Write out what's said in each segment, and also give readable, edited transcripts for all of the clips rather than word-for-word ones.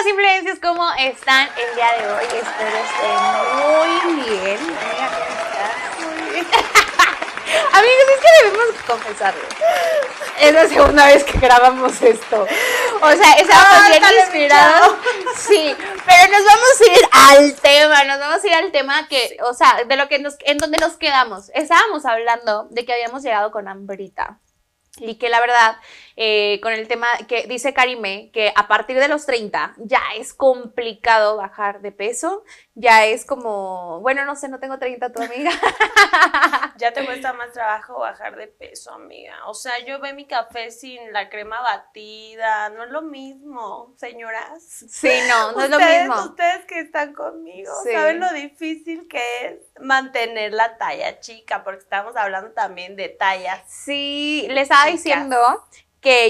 influencias, ¿cómo están el día de hoy? Espero estén muy bien. Amiga, ¿cómo estás? Muy bien. Amigos, es que debemos confesarlo. Es la segunda vez que grabamos esto. O sea, estábamos bien inspirados. Sí, pero nos vamos a ir al tema que, o sea, de lo que en donde nos quedamos. Estábamos hablando de que habíamos llegado con hambrita. Y que la verdad, con el tema que dice Karime, que a partir de los 30 ya es complicado bajar de peso, ya es como, bueno, no sé, no tengo 30, tu amiga. Ya te cuesta más trabajo bajar de peso, amiga. O sea, yo veo mi café sin la crema batida, no es lo mismo, señoras. Sí, no es lo mismo. Ustedes que están conmigo, Sí. saben lo difícil que es mantener la talla chica, porque estamos hablando también de tallas. Sí, le estaba diciendo que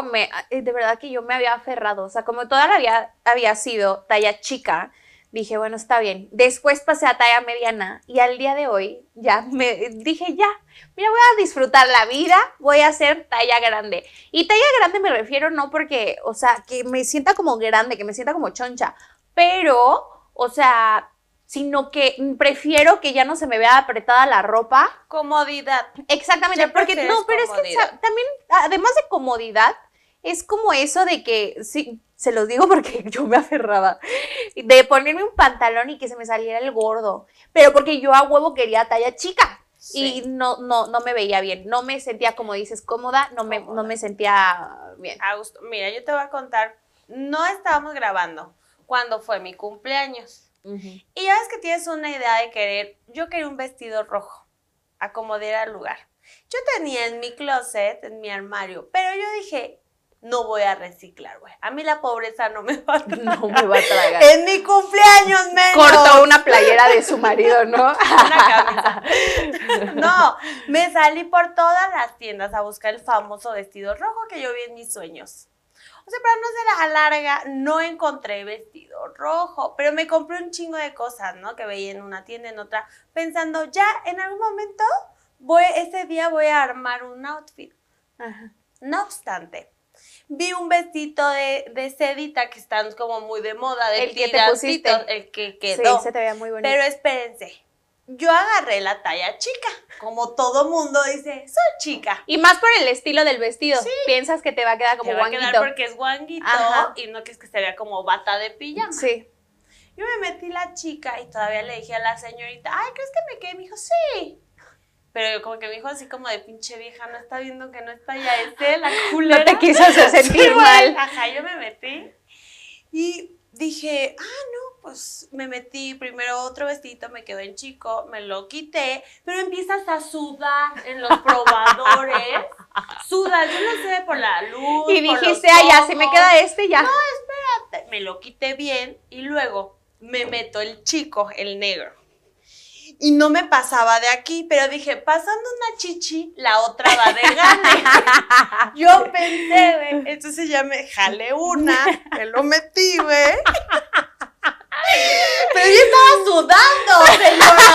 de verdad que yo me había aferrado, o sea, como toda la vida había sido talla chica, dije, bueno, está bien. Después pasé a talla mediana y al día de hoy ya dije, mira, voy a disfrutar la vida, voy a hacer talla grande. Y talla grande me refiero no porque, o sea, que me sienta como grande, que me sienta como choncha, pero, o sea, sino que prefiero que ya no se me vea apretada la ropa. Comodidad. Exactamente, porque no, pero es que también, además de comodidad, es como eso de que, sí, se los digo porque yo me aferraba, de ponerme un pantalón y que se me saliera el gordo, pero porque yo a huevo quería talla chica. Sí. Y no me veía bien, no me sentía, como dices, cómoda, no me sentía bien. A gusto. Mira, yo te voy a contar, no estábamos grabando cuando fue mi cumpleaños. Y ya ves que tienes una idea de yo quería un vestido rojo, acomodar al lugar. Yo tenía en mi closet, en mi armario, pero yo dije, no voy a reciclar, güey. A mí la pobreza no me va a tragar. No me va a tragar. En mi cumpleaños menos. Cortó una playera de su marido, ¿no? Una camisa. No, me salí por todas las tiendas a buscar el famoso vestido rojo que yo vi en mis sueños. O sea, para no ser la larga, no encontré vestido rojo, pero me compré un chingo de cosas, ¿no? Que veía en una tienda, en otra, pensando, ya en algún momento, ese día voy a armar un outfit. Ajá. No obstante, vi un vestido de sedita que están como muy de moda, de el que te pusiste, el que quedó. Sí, se te veía muy bonito. Pero espérense. Yo agarré la talla chica, como todo mundo dice, soy chica. Y más por el estilo del vestido, sí. Piensas que te va a quedar como guanguito. Te va a quedar porque es guanguito. Ajá. Y no que es que se vea como bata de pijama. Sí. Yo me metí la chica y todavía le dije a la señorita, ay, ¿crees que me quede? Me dijo, sí. Pero como que me dijo así como de pinche vieja, no está viendo que no está ya la culera. No te quiso hacer sentir sí, mal. Ajá, yo me metí y dije, no, pues me metí primero otro vestido, me quedó en chico, me lo quité, pero empiezas a sudar en los probadores. Sudas, yo no sé, por la luz. Y dijiste, ya, si me queda ya. No, espérate. Me lo quité bien y luego me meto el chico, el negro. Y no me pasaba de aquí, pero dije, pasando una chichi, la otra va de gane. Yo pensé, güey. Entonces ya me jalé una, me lo metí, güey. Pero yo estaba sudando, señora.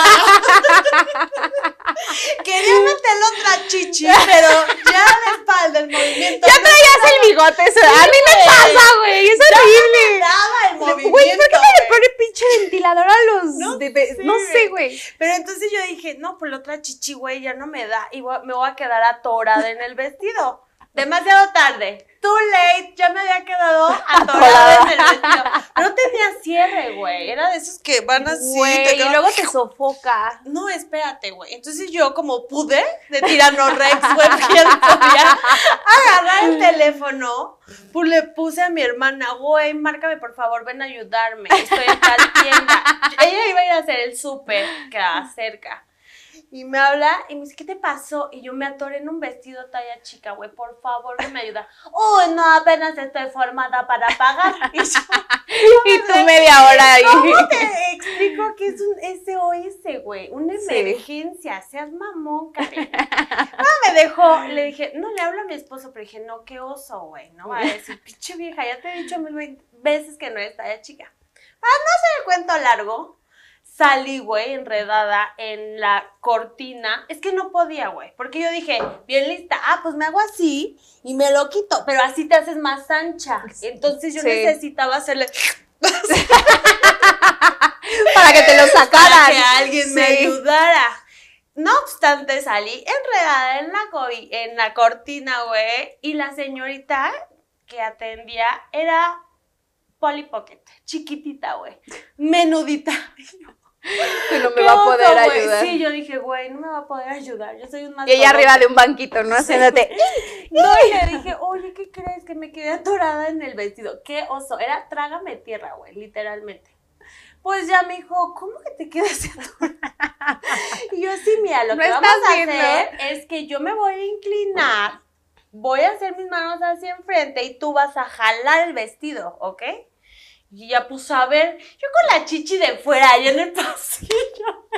Quería meter otra chichi, pero ya la espalda, el movimiento. Ya traías el bigote, eso. Sí, a mí me pasa, güey, es horrible. Ya me el movimiento. Güey, ¿por qué no le pone pinche ventilador a los no sé, güey? Pero entonces yo dije, no, pues la otra chichi, güey, ya no me da y me voy a quedar atorada en el vestido. Demasiado tarde. Too late. Ya me había quedado atorada en el vestido. No tenía cierre, güey. Era de esos que van así. Güey, y luego te sofoca. No, espérate, güey. Entonces yo, como pude, de Tiranorrex, güey, podía agarrar el teléfono. Pues le puse a mi hermana, güey, márcame, por favor, ven a ayudarme. Estoy en tal tienda. Ella iba a ir a hacer el súper que cerca. Y me habla y me dice, ¿qué te pasó? Y yo me atoré en un vestido talla chica, güey, por favor, me ayuda. Uy, no, apenas estoy formada para pagar. Y yo, y tú media hora ahí. ¿Cómo te explico que es un SOS, güey? Una emergencia, seas mamón, Karen. No, me dejó, le dije, no, le hablo a mi esposo, pero dije, no, qué oso, güey, no va a decir, pinche vieja, ya te he dicho 1000 veces que no es talla chica. Para no hacer el cuento largo, salí, güey, enredada en la cortina. Es que no podía, güey, porque yo dije, bien lista, pues me hago así y me lo quito, pero así te haces más ancha. Entonces yo necesitaba hacerle... para que te lo sacaran. Para que alguien me ayudara. No obstante, salí enredada en la cortina, güey, y la señorita que atendía era Polly Pocket, chiquitita, güey, menudita. Que no me va a poder ayudar. Sí, yo dije, güey, no me va a poder ayudar, yo soy un más. Y ella arriba de un banquito, ¿no? Haciéndote. No, y le dije, oye, ¿qué crees? Que me quedé atorada en el vestido. Qué oso, era trágame tierra, güey, literalmente. Pues ya me dijo, ¿cómo que te quedas atorada? Y yo, sí, mira, lo que vamos a hacer es que yo me voy a inclinar, voy a hacer mis manos hacia enfrente y tú vas a jalar el vestido, ¿ok? Y ya, pues, a ver, yo con la chichi de fuera, allá en el pasillo.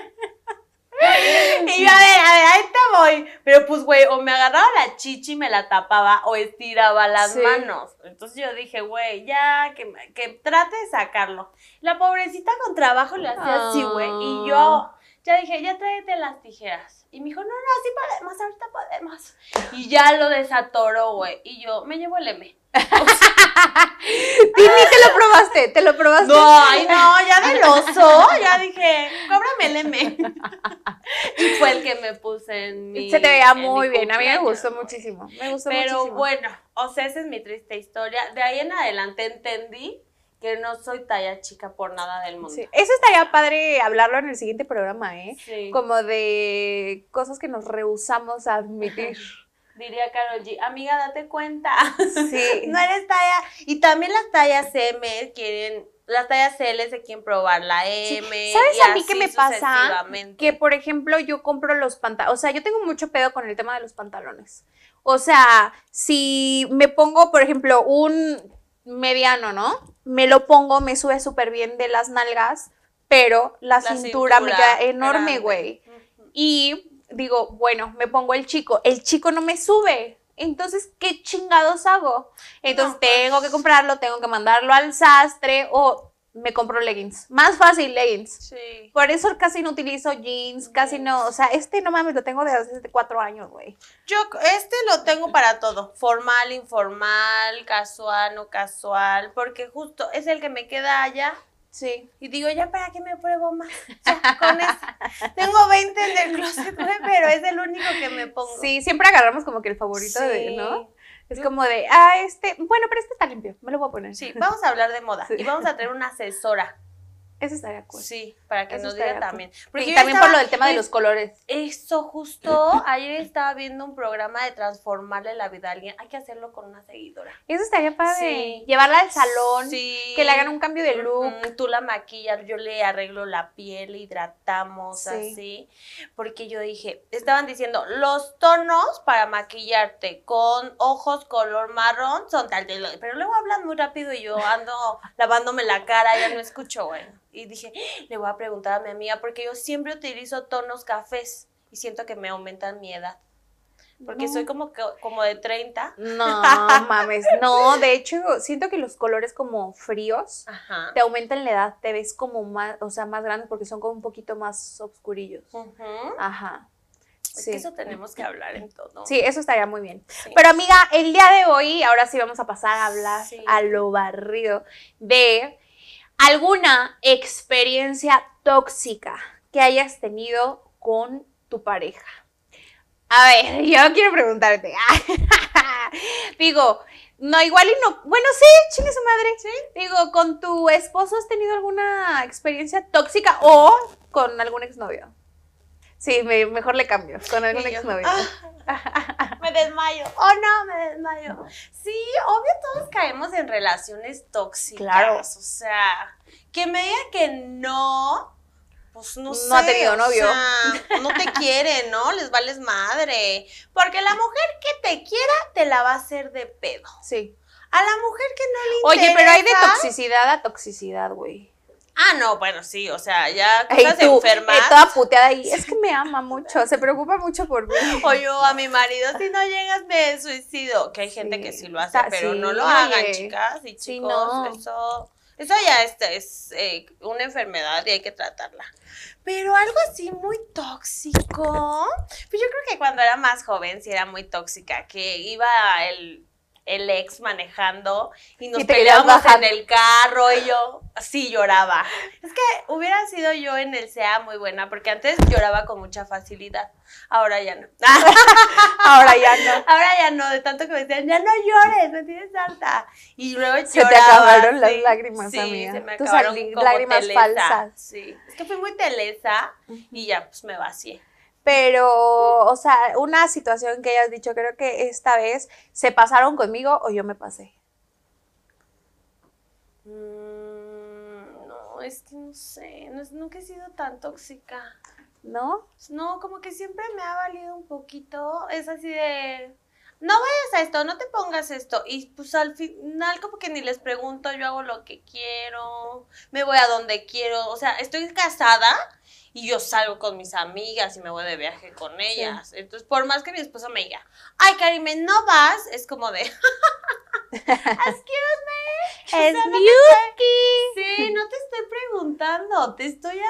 Y yo, a ver, ahí te voy. Pero pues, güey, o me agarraba la chichi y me la tapaba o estiraba las manos. Entonces yo dije, güey, ya, que trate de sacarlo. La pobrecita con trabajo le hacía así, güey. Y yo ya dije, ya tráete las tijeras. Y me dijo, no, sí podemos, ahorita podemos. Y ya lo desatoró, güey. Y yo, me llevo el M. Ni te lo probaste. No, ay, no, ya del oso, ya dije, cóbrame el M. Y fue el que me puse en mi... Se te veía muy bien, a mí me gustó muchísimo, Pero bueno, o sea, esa es mi triste historia. De ahí en adelante entendí que no soy talla chica por nada del mundo. Sí, eso estaría padre hablarlo en el siguiente programa, ¿eh? Sí. Como de cosas que nos rehusamos a admitir. Diría Karol G, amiga, date cuenta. Sí. No eres talla. Y también las tallas M quieren, las tallas L se quieren probar la M. Sí. ¿Sabes y a mí así qué me pasa? sucesivamente. Que, por ejemplo, yo compro los pantalones. O sea, yo tengo mucho pedo con el tema de los pantalones. O sea, si me pongo, por ejemplo, un mediano, ¿no? Me lo pongo, me sube súper bien de las nalgas, pero la cintura me queda enorme, güey. Y digo, bueno, me pongo el chico no me sube, entonces, ¿qué chingados hago? Entonces tengo que comprarlo, tengo que mandarlo al sastre o me compro leggings, más fácil leggings. Sí. Por eso casi no utilizo jeans, casi no, o sea, no mames, lo tengo desde hace 4 años, güey. Yo lo tengo para todo, formal, informal, casual, no casual, porque justo es el que me queda allá. Sí. Y digo, ya, ¿para qué me pruebo más? Ya, con eso. Tengo 20 en el closet, güey, pero es el único que me pongo. Sí, siempre agarramos como que el favorito de, ¿no? Es como de, bueno, pero este está limpio, me lo voy a poner. Sí, vamos a hablar de moda y vamos a tener una asesora. Eso estaría cool. Sí, para que Eso nos diga cool. también. Porque también por lo del tema de los colores. Eso justo, ayer estaba viendo un programa de transformarle la vida a alguien. Hay que hacerlo con una seguidora. Eso estaría padre. Sí. Llevarla al salón, sí. que le hagan un cambio de look. Tú la maquillas, yo le arreglo la piel, le hidratamos, Sí. así. Porque yo dije, estaban diciendo, los tonos para maquillarte con ojos color marrón son tal, pero luego hablan muy rápido y yo ando lavándome la cara, ya no escucho, güey. Y dije, le voy a preguntar a mi amiga, porque yo siempre utilizo tonos cafés y siento que me aumentan mi edad. Porque soy como de 30. No, mames, no, de hecho, siento que los colores como fríos te aumentan la edad, te ves como más, o sea, más grande porque son como un poquito más oscurillos. Ajá. Es que eso tenemos que hablar en todo. Sí, eso estaría muy bien. Sí. Pero amiga, el día de hoy, ahora sí vamos a pasar a hablar a lo barrido de alguna experiencia tóxica que hayas tenido con tu pareja. A ver, yo quiero preguntarte. Digo, no, igual y no. Bueno, sí, chingue su madre. ¿Sí? Digo, ¿con tu esposo has tenido alguna experiencia tóxica o con algún exnovio? Sí, mejor le cambio. Con algún exnovio. Me desmayo. Oh, no, me desmayo. Sí, obvio, todos caemos en relaciones tóxicas. Claro. O sea, que me diga que no, pues no sé. No ha tenido novio. O sea, no te quiere, ¿no? Les vales madre. Porque la mujer que te quiera te la va a hacer de pedo. Sí. A la mujer que no le interesa. Oye, pero hay de toxicidad a toxicidad, güey. Ah, no, bueno, sí, o sea, ya cosas enfermas. Toda puteada y es que me ama mucho, se preocupa mucho por mí. O yo a mi marido, si no llegas me suicido. Que hay gente que sí lo hace, pero no lo hagan, chicas y chicos. Sí, no. Eso Eso ya es una enfermedad y hay que tratarla. Pero algo así muy tóxico. Pues yo creo que cuando era más joven sí era muy tóxica, que iba el ex manejando y nos Y te querías peleábamos bajar. en el carro y yo así lloraba. Es que hubiera sido yo en el SEA muy buena, porque antes lloraba con mucha facilidad. Ahora ya no. Ahora ya no. Ahora ya no, de tanto que me decían, ya no llores, me tienes harta. Y luego Se lloraba. te acabaron las sí, lágrimas, sí, amiga. se me Tus acabaron como lágrimas telesa. falsas. Sí, es que fui muy telesa y ya pues me vacié. Pero, o sea, una situación que hayas dicho, creo que esta vez se pasaron conmigo o yo me pasé. No, es que no sé, nunca he sido tan tóxica. ¿No? No, como que siempre me ha valido un poquito, es así de, no vayas a esto, no te pongas esto, y pues al final como que ni les pregunto, yo hago lo que quiero, me voy a donde quiero, o sea, estoy casada y yo salgo con mis amigas y me voy de viaje con ellas, entonces por más que mi esposo me diga, ay, Karime, no vas, es como de, excuse me, Es o sea, Yuki. sí, no te estoy preguntando, te estoy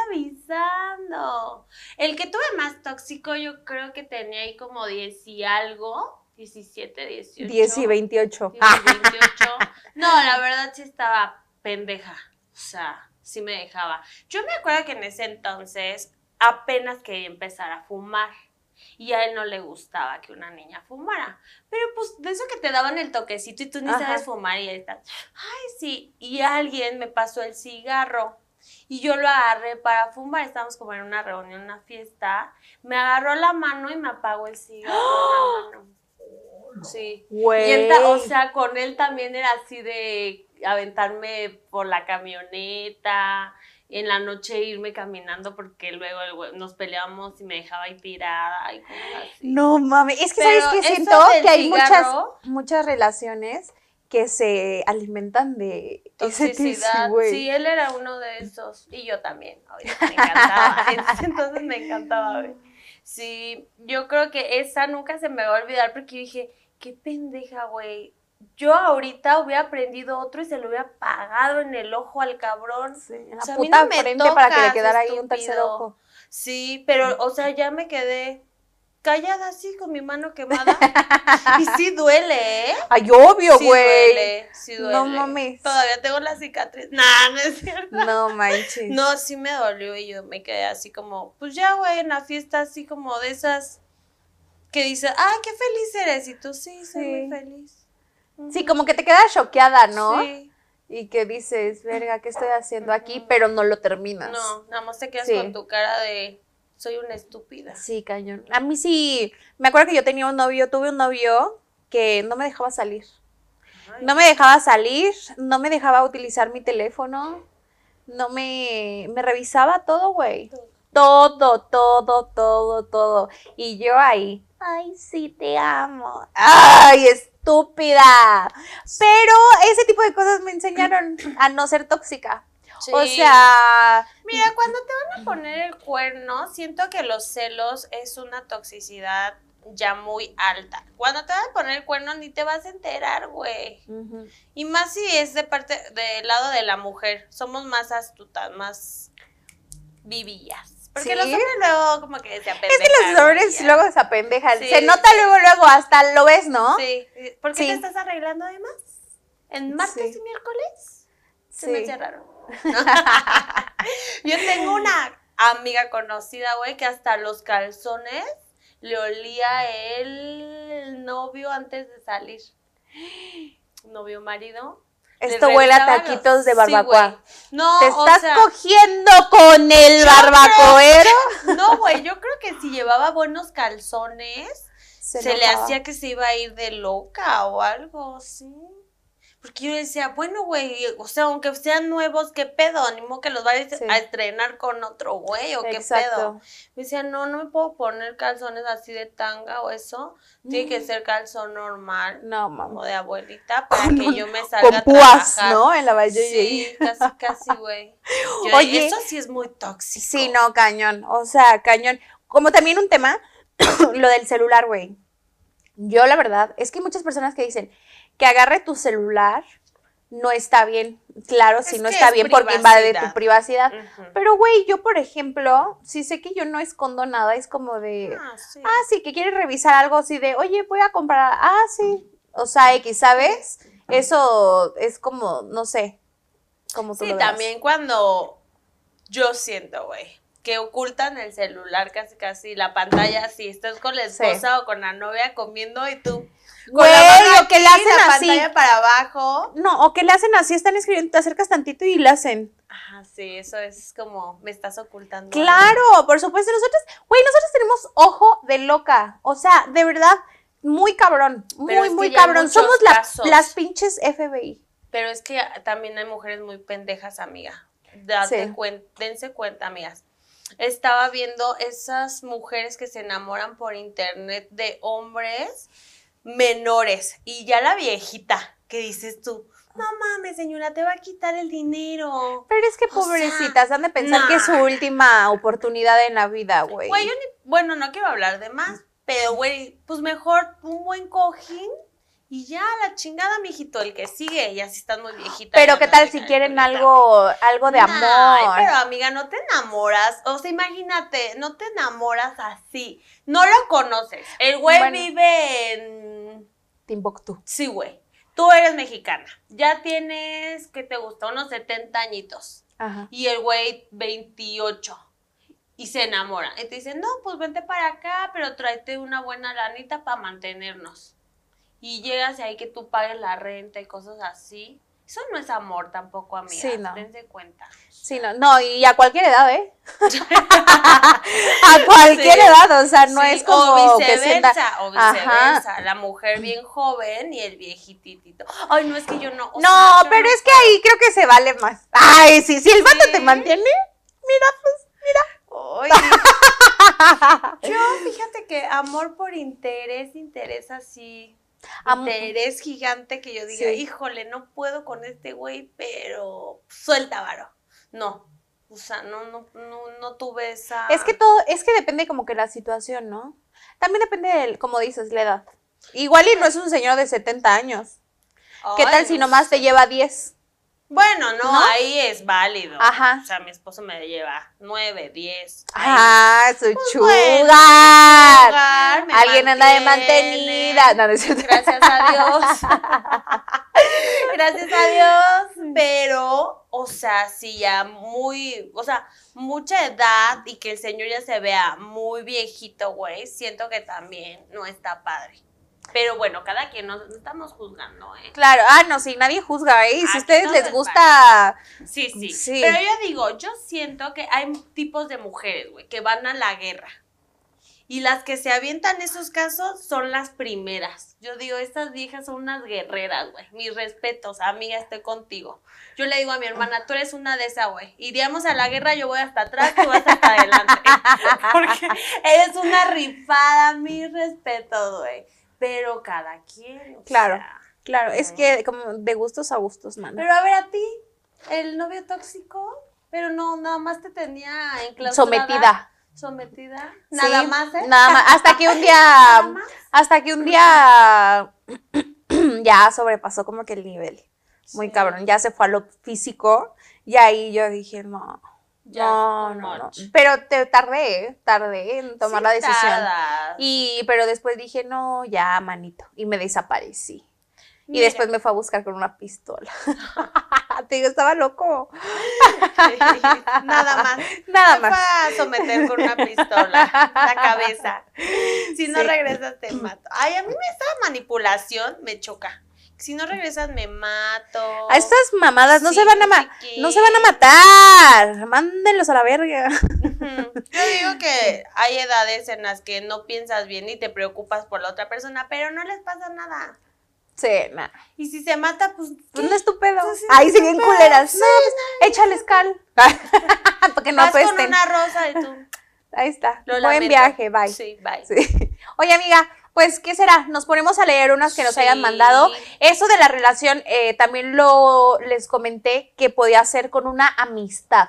avisando. El que tuve más tóxico yo creo que tenía ahí como 10 y algo, 17, 18. 10 y 28. 10 y 28. No, la verdad sí estaba pendeja, o sea, sí me dejaba. Yo me acuerdo que en ese entonces apenas quería empezar a fumar. Y a él no le gustaba que una niña fumara. Pero pues de eso que te daban el toquecito y tú ni sabes fumar y ahí estás, ay sí, y alguien me pasó el cigarro y yo lo agarré para fumar, estábamos como en una reunión, una fiesta, me agarró la mano y me apagó el cigarro en la mano. Sí. Güey. Y él, o sea, con él también era así de aventarme por la camioneta, en la noche irme caminando porque luego nos peleábamos y me dejaba ahí tirada y cosas así. No mames, es que Pero sabes que eso siento del que hay cigarro, muchas relaciones que se alimentan de ese toxicidad. güey. Sí, él era uno de esos y yo también. Ahorita me encantaba. En ese entonces me encantaba. Güey. Sí, yo creo que esa nunca se me va a olvidar porque yo dije, qué pendeja, güey. Yo ahorita hubiera aprendido otro y se lo hubiera pagado en el ojo al cabrón. Sí, en la O sea, a mí puta no me frente para que le tocas, quedara ahí un tercer estúpido. ojo. Sí, pero, o sea, ya me quedé callada así con mi mano quemada. Y sí duele, ¿eh? Ay, obvio, Sí güey. duele, sí duele. No mames. Todavía tengo la cicatriz. Nah, no es cierto. No manches. No, sí me dolió y yo me quedé así como, pues ya, güey, en la fiesta así como de esas que dices, ay, qué feliz eres. Y tú, sí, soy muy feliz. Sí, como que te quedas choqueada, ¿no? Sí. Y que dices, verga, ¿qué estoy haciendo aquí? Pero no lo terminas. No, nada más te quedas Sí. con tu cara de, soy una estúpida. Sí, cañón. A mí sí, me acuerdo que yo tuve un novio que no me dejaba salir. Ay. No me dejaba salir, no me dejaba utilizar mi teléfono, no me revisaba todo, güey. Todo. Y yo ahí, ay, sí, te amo. Ay, estúpida. Pero ese tipo de cosas me enseñaron a no ser tóxica. Sí. O sea, Mira, cuando te van a poner el cuerno, siento que los celos es una toxicidad ya muy alta. Cuando te van a poner el cuerno ni te vas a enterar, güey. Y más si es del lado de la mujer. Somos más astutas, más vivillas. Porque ¿Sí? los hombres luego como que se apendejan. es que los hombres güey, ya. luego se apendejan. Sí, Se nota luego, hasta lo ves, ¿no? Sí. ¿Por qué Sí. te estás arreglando además? ¿En martes Sí. y miércoles? Se Sí. me hace raro. Yo tengo una amiga conocida, güey, que hasta los calzones le olía el novio antes de salir. Novio marido. Esto huele a revisaba taquitos de sí, barbacoa. güey. No, ¿Te o estás sea, cogiendo con el yo barbacoero? no, güey, yo creo que si llevaba buenos calzones, se le enojaba. hacía que se iba a ir de loca o algo, sí. Porque yo decía, bueno, güey, o sea, aunque sean nuevos, ¿qué pedo? Ni modo que los vayas Sí. a estrenar con otro güey o qué Exacto. pedo. Me decía, no me puedo poner calzones así de tanga o eso. Tiene que ser calzón normal, No, como mamá. de abuelita, para que yo me salga Con a púas, trabajar. ¿no? En la valle. Sí, casi, güey. Yo, Oye. eso sí es muy tóxico. Sí, no, cañón. O sea, cañón. Como también un tema, lo del celular, güey. Yo, la verdad, es que hay muchas personas que dicen que agarre tu celular no está bien. Claro, si Es no que está es bien porque invade tu privacidad. Ujú. Pero, güey, yo, por ejemplo, si sé que yo no escondo nada, es como de, Sí. sí, que quieres revisar algo así de, oye, voy a comprar, sí. O sea, X, ¿sabes? Eso es como, no sé, como tú Sí, lo veas. también cuando yo siento, güey, que ocultan el celular casi, la pantalla así, estás con la esposa o con la novia comiendo y tú Güey, con la mano o que le aquí, hacen la así. pantalla para abajo. No, o que le hacen así, están escribiendo, te acercas tantito y le hacen. Ajá, sí, eso es como, me estás ocultando. Claro, por supuesto, nosotros tenemos ojo de loca, o sea, de verdad, muy cabrón, Pero muy, es que muy ya hay cabrón, muchos somos casos. las pinches FBI. Pero es que también hay mujeres muy pendejas, amiga. Sí. Dense cuenta, amigas. Estaba viendo esas mujeres que se enamoran por internet de hombres menores. Y ya la viejita, que dices tú, no mames, señora, te va a quitar el dinero. Pero es que O sea, pobrecitas, han de pensar que es su última oportunidad en la vida, güey. Güey, bueno, no quiero hablar de más, pero güey, pues mejor un buen cojín. Y ya, la chingada, mijito, el que sigue, ya si estás muy viejita. Pero ya qué no tal te si cae quieren colita. algo de amor. Ay, pero amiga, no te enamoras. O sea, imagínate, no te enamoras así. No lo conoces. El güey Bueno. vive en... Timbuktu. Sí, güey. Tú eres mexicana. Ya tienes, ¿qué te gusta? Unos 70 añitos. Ajá. Y el güey 28. Y se enamora. Y te dicen, no, pues vente para acá, pero tráete una buena lanita para mantenernos. Y llegas y ahí que tú pagues la renta y cosas así. Eso no es amor tampoco, amiga. Sí, no. Dense cuenta. Sí, no, y a cualquier edad, ¿eh? A cualquier edad, o sea, no es como o que viceversa, o viceversa. Ajá. La mujer bien joven y el viejitito. Ay, no, es que yo no. No, pero es que ahí creo que se vale más. Ay, sí, si el vato te mantiene, mira, pues, Yo, fíjate que amor por interés así. Interés gigante que yo diga, híjole, no puedo con este güey, pero suelta varo. No. O sea, no tuve esa. Es que depende como que la situación, ¿no? También depende del, como dices, la edad. Igual y no es un señor de 70 años. ¿Qué tal si nomás te lleva 10? Bueno, no, ahí es válido. Ajá. O sea, mi esposo me lleva 9, 10. Su chugar. Bueno, alguien anda de mantenida. No, no es cierto. Gracias a Dios. Gracias a Dios. Pero, o sea, sí, ya mucha edad y que el señor ya se vea muy viejito, güey, siento que también no está padre. Pero bueno, cada quien no estamos juzgando, ¿eh? Claro, no, sí, nadie juzga, ¿eh? Y si a ustedes les gusta... Sí. Pero yo digo, yo siento que hay tipos de mujeres, güey, que van a la guerra. Y las que se avientan esos casos son las primeras. Yo digo, estas viejas son unas guerreras, güey. Mis respetos, amiga, estoy contigo. Yo le digo a mi hermana, tú eres una de esas, güey. Iríamos a la guerra, yo voy hasta atrás, tú vas hasta adelante. Porque eres una rifada, mis respetos, güey. Pero cada quien, Claro, es que como de gustos a gustos, mano. Pero a ver, a ti, el novio tóxico, pero no, nada más te tenía enclaustrada. Sometida. Nada más, ¿eh? Nada más. Hasta que un día ya sobrepasó como que el nivel. Muy cabrón. Ya se fue a lo físico. Y ahí yo dije, no. Pero tardé en tomar la decisión. Pero después dije, no, ya, manito. Y me desaparecí. Y después me fue a buscar con una pistola. Te digo, estaba loco. Nada más. Nada más. Me fue a someter con una pistola la cabeza. Si no regresas, te mato. Ay, a mí esa manipulación me choca. Si no regresas, me mato. A estas mamadas no se van a matar. Mándenlos a la verga. Yo digo que hay edades en las que no piensas bien y te preocupas por la otra persona, pero no les pasa nada. Sí, nada. Y si se mata, pues no es tu pedo. Pues sí, ahí siguen culeras. Sí, échales cal. Porque no vas apesten. con una rosa y tú. Ahí está. Buen lamento. Viaje, bye. Sí, bye. Sí. Oye, amiga, pues, ¿qué será? Nos ponemos a leer unas que nos hayan mandado. Eso de la relación, también les comenté que podía ser con una amistad.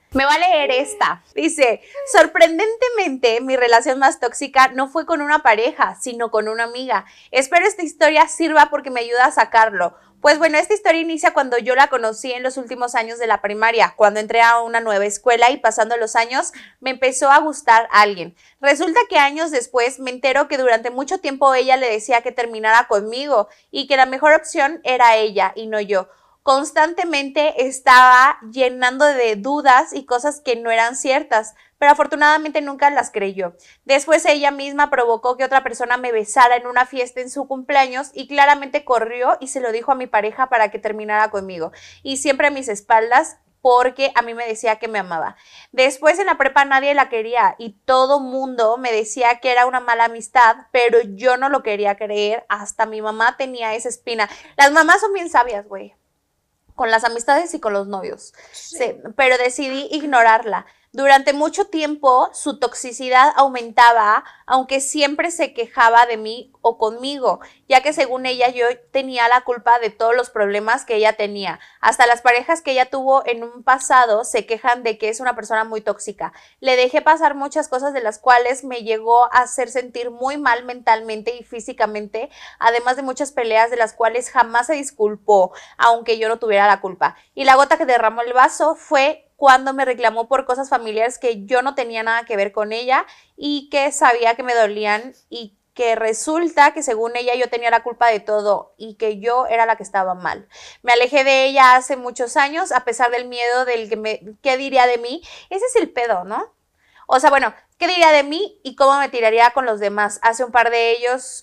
Me va a leer esta. Dice, sorprendentemente, mi relación más tóxica no fue con una pareja, sino con una amiga. Espero esta historia sirva porque me ayuda a sacarlo. Pues bueno, esta historia inicia cuando yo la conocí en los últimos años de la primaria, cuando entré a una nueva escuela y pasando los años me empezó a gustar alguien. Resulta que años después me entero que durante mucho tiempo ella le decía que terminara conmigo y que la mejor opción era ella y no yo. Constantemente estaba llenando de dudas y cosas que no eran ciertas, pero afortunadamente nunca las creyó. Después ella misma provocó que otra persona me besara en una fiesta en su cumpleaños y claramente corrió y se lo dijo a mi pareja para que terminara conmigo. Y siempre a mis espaldas porque a mí me decía que me amaba. Después en la prepa nadie la quería y todo mundo me decía que era una mala amistad, pero yo no lo quería creer, hasta mi mamá tenía esa espina. Las mamás son bien sabias, güey, con las amistades y con los novios. Sí, pero decidí ignorarla. Durante mucho tiempo su toxicidad aumentaba, aunque siempre se quejaba de mí o conmigo, ya que según ella yo tenía la culpa de todos los problemas que ella tenía. Hasta las parejas que ella tuvo en un pasado se quejan de que es una persona muy tóxica. Le dejé pasar muchas cosas de las cuales me llegó a hacer sentir muy mal mentalmente y físicamente, además de muchas peleas de las cuales jamás se disculpó, aunque yo no tuviera la culpa. Y la gota que derramó el vaso fue cuando me reclamó por cosas familiares que yo no tenía nada que ver con ella y que sabía que me dolían y que resulta que según ella yo tenía la culpa de todo y que yo era la que estaba mal. Me alejé de ella hace muchos años a pesar del miedo del ¿qué diría de mí? Ese es el pedo, ¿no? O sea, bueno, ¿qué diría de mí y cómo me tiraría con los demás? Hace un par de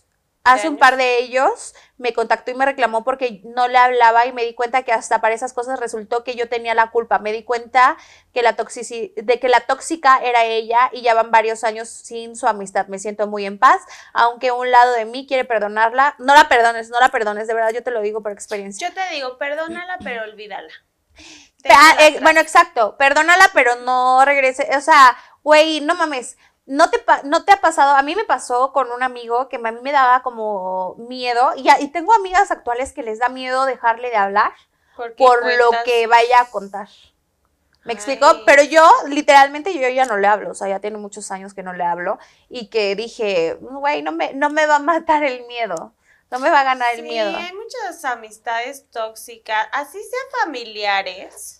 ellos me contactó y me reclamó porque no le hablaba y me di cuenta que hasta para esas cosas resultó que yo tenía la culpa. Me di cuenta que de que la tóxica era ella y ya van varios años sin su amistad. Me siento muy en paz, aunque un lado de mí quiere perdonarla. No la perdones, de verdad, yo te lo digo por experiencia. Yo te digo, perdónala, pero olvídala. Bueno, exacto, perdónala, pero no regrese, o sea, güey, no mames. ¿No te ha pasado? A mí me pasó con un amigo que a mí me daba como miedo y tengo amigas actuales que les da miedo dejarle de hablar por lo que vaya a contar. ¿Me explico? Pero yo, literalmente, yo ya no le hablo, o sea, ya tiene muchos años que no le hablo y que dije, güey, no me va a matar el miedo, no me va a ganar el miedo. Sí, hay muchas amistades tóxicas, así sean familiares,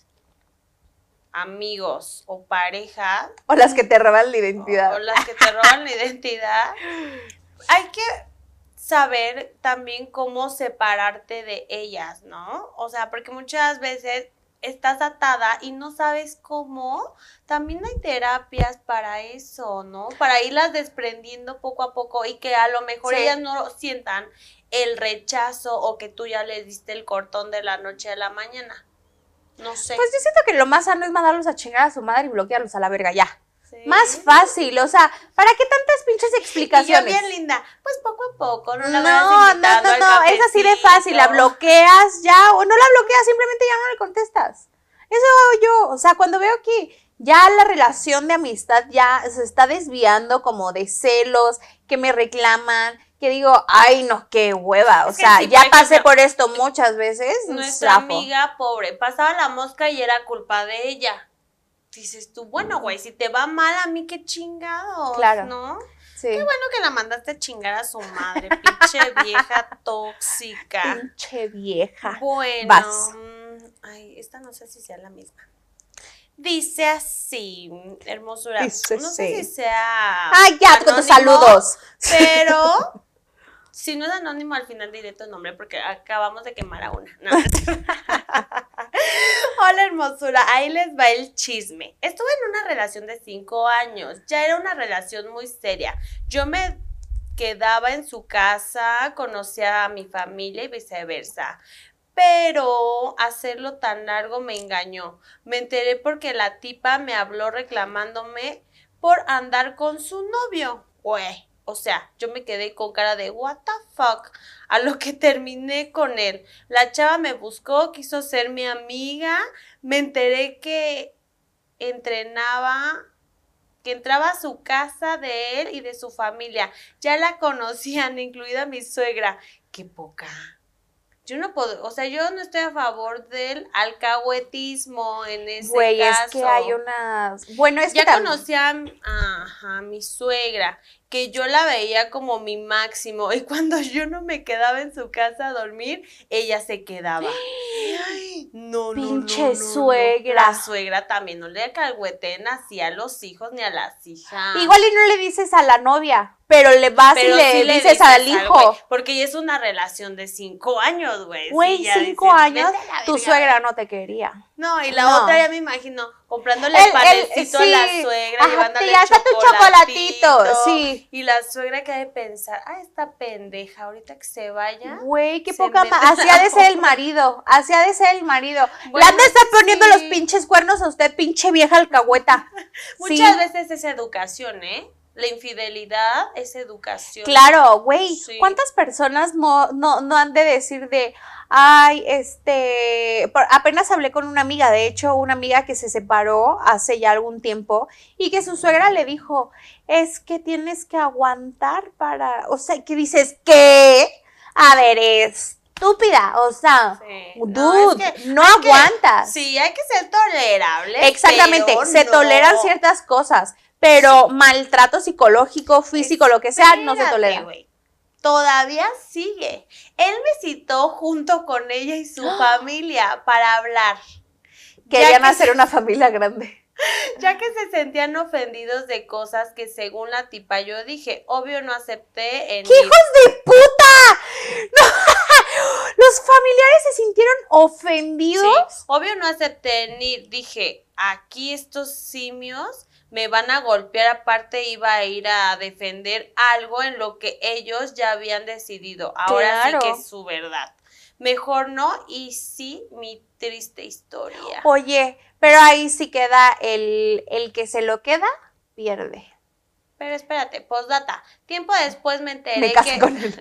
amigos o pareja. O las que te roban la identidad. O las que te roban la identidad. Hay que saber también cómo separarte de ellas, ¿no? O sea, porque muchas veces estás atada y no sabes cómo. También hay terapias para eso, ¿no? Para irlas desprendiendo poco a poco y que a lo mejor ellas no sientan el rechazo o que tú ya les diste el cortón de la noche a la mañana. No sé. Pues yo siento que lo más sano es mandarlos a chingar a su madre y bloquearlos a la verga, ya. Sí. Más fácil, o sea, ¿para qué tantas pinches explicaciones? Y yo bien linda, pues poco a poco, no, es así de fácil, la bloqueas ya, o no la bloqueas, simplemente ya no le contestas. Eso hago yo, o sea, cuando veo que ya la relación de amistad ya se está desviando como de celos, que me reclaman, que digo, ay no, qué hueva, o sea, sí, ya pasé por esto muchas veces. Nuestra amiga pobre, pasaba la mosca y era culpa de ella. Dices tú, bueno, güey, si te va mal a mí, qué chingados, claro, ¿no? Sí. Qué bueno que la mandaste a chingar a su madre, pinche vieja tóxica. Pinche vieja. Bueno, ay, esta no sé si sea la misma. Dice así, hermosura, Dice no sé si sea ay, ya, anónimo, con tus saludos. Pero si no es anónimo, al final diré tu nombre porque acabamos de quemar a una. No. Hola, hermosura, ahí les va el chisme. Estuve en una relación de 5 años, ya era una relación muy seria. Yo me quedaba en su casa, conocía a mi familia y viceversa. Pero hacerlo tan largo me engañó. Me enteré porque la tipa me habló reclamándome por andar con su novio. Güey. O sea, yo me quedé con cara de what the fuck, a lo que terminé con él. La chava me buscó, quiso ser mi amiga, me enteré que entraba a su casa de él y de su familia. Ya la conocían, incluida mi suegra. Qué poca. Yo no puedo, o sea, yo no estoy a favor del alcahuetismo en ese Güey, caso. es que hay unas... Bueno, es ya que conocí a mi suegra, que yo la veía como mi máximo, y cuando yo no me quedaba en su casa a dormir, ella se quedaba. Ay, no, pinche suegra. La suegra también, no le alcahueten así a los hijos ni a las hijas. Igual y no le dices a la novia, pero le vas Pero y sí le dices al hijo. güey, porque ya es una relación de 5 años, güey. Güey, Sí, ya 5 dices, años, "Vete a la tu verga". suegra no te quería. No, y la No. otra ya me imagino comprándole panecito a la suegra, ajá, llevándole ya está tu chocolatito, sí. Y la suegra que ha de pensar, esta pendeja, ahorita que se vaya. Güey, qué se poca mete madre. Así la ha de ser el boca. marido, así ha de ser el marido. Bueno, Le han de estar poniendo sí. los pinches cuernos a usted, pinche vieja alcahueta. Muchas Sí. veces es educación, ¿eh? La infidelidad es educación. Claro, güey, Sí. ¿cuántas personas no han de decir de, ay, apenas hablé con una amiga, de hecho, una amiga que se separó hace ya algún tiempo y que su suegra le dijo, es que tienes que aguantar o sea, que dices, ¿qué? A ver, estúpida, o sea, Sí. dude, es que no hay que- aguantas. Sí, hay que ser tolerable. Exactamente, pero se no. toleran ciertas cosas, pero maltrato psicológico, físico, lo que sea, no se Espérate, tolera. güey. Todavía sigue. Él me citó junto con ella y su familia para hablar. Querían que hacer una familia grande. Ya que se sentían ofendidos de cosas que según la tipa yo dije, obvio no acepté en ¡Qué hijos de puta! No, los familiares se sintieron ofendidos. Sí, obvio no acepté en ir. Dije, aquí estos simios me van a golpear, aparte iba a ir a defender algo en lo que ellos ya habían decidido. Ahora Claro. sí que es su verdad. Mejor no, y sí, mi triste historia. Oye, pero ahí sí queda el que se lo queda, pierde. Pero espérate, postdata. Tiempo después me enteré Me casé que... con él.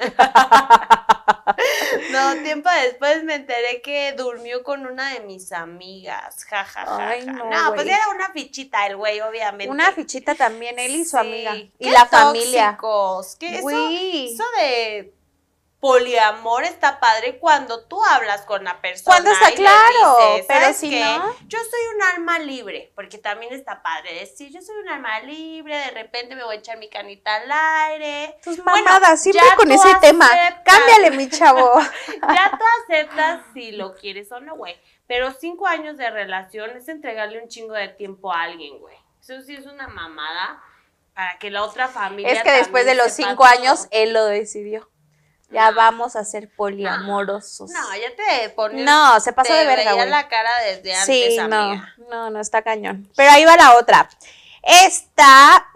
No, tiempo después me enteré que durmió con una de mis amigas. Ja, ja, ja, Ay, ja. no, No, pues güey. era una fichita el güey, obviamente. Una fichita también, él y su Sí. amiga. Y Qué la familia. tóxicos. Que Güey. eso de poliamor está padre cuando tú hablas con la persona. Cuando está y le claro, dices, pero ¿sabes si qué? no? Yo soy un alma libre, porque también está padre decir, yo soy un alma libre, de repente me voy a echar mi canita al aire. Tus Bueno, mamadas, siempre ya con tú ese tema. aceptas. Cámbiale, mi chavo. Ya tú aceptas si lo quieres o no, güey. Pero 5 años de relación es entregarle un chingo de tiempo a alguien, güey. Eso sí es una mamada para que la otra familia Es que después de también los sepa 5 todo. años, él lo decidió. Ya No. vamos a ser poliamorosos. No, ya te pones. No, se pasó te de verga, veía güey. la cara desde antes, Sí, amiga. no, está cañón. Pero ahí va la otra. Esta,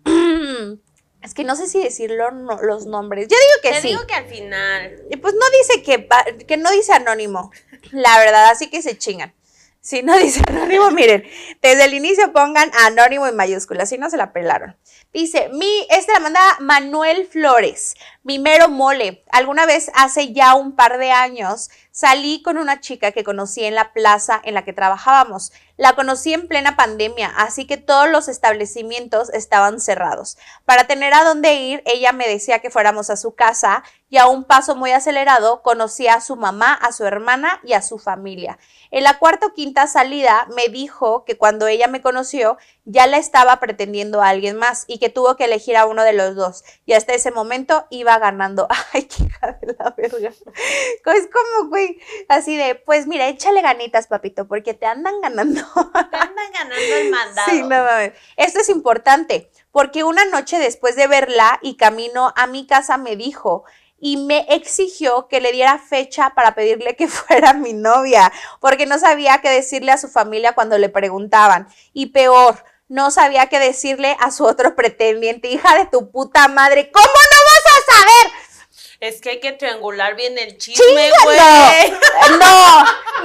es que no sé si decirlo los nombres. Yo digo que Te sí. digo que al final. Y pues no dice que no dice anónimo, la verdad, así que se chingan. Si no dice anónimo, miren, desde el inicio pongan anónimo en mayúsculas, si no se la pelaron. Dice, la manda Manuel Flores, mi mero mole. Alguna vez hace ya un par de años salí con una chica que conocí en la plaza en la que trabajábamos. La conocí en plena pandemia, así que todos los establecimientos estaban cerrados. Para tener a dónde ir, ella me decía que fuéramos a su casa y a un paso muy acelerado conocí a su mamá, a su hermana y a su familia. En la cuarta o quinta salida me dijo que cuando ella me conoció ya la estaba pretendiendo a alguien más y que tuvo que elegir a uno de los dos. Y hasta ese momento iba ganando. Ay, qué hija de la verga. Es como, güey, así de, pues mira, échale ganitas, papito, porque te andan ganando. Te andan ganando el mandado. Sí, no mames. Esto es importante, porque una noche después de verla y camino a mi casa me dijo y me exigió que le diera fecha para pedirle que fuera mi novia, porque no sabía qué decirle a su familia cuando le preguntaban. Y peor, no sabía qué decirle a su otro pretendiente. Hija de tu puta madre, ¿cómo no vas a saber? Es que hay que triangular bien el chisme, güey. No,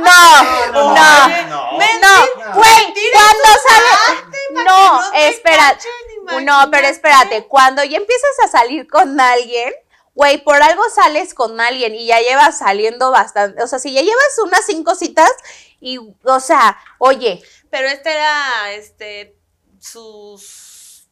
güey, cuando sale, no, espera, no, pero espérate, cuando ya empiezas a salir con alguien, güey, por algo sales con alguien y ya llevas saliendo bastante, o sea, si ya llevas unas 5 citas y, o sea, oye. Pero era, sus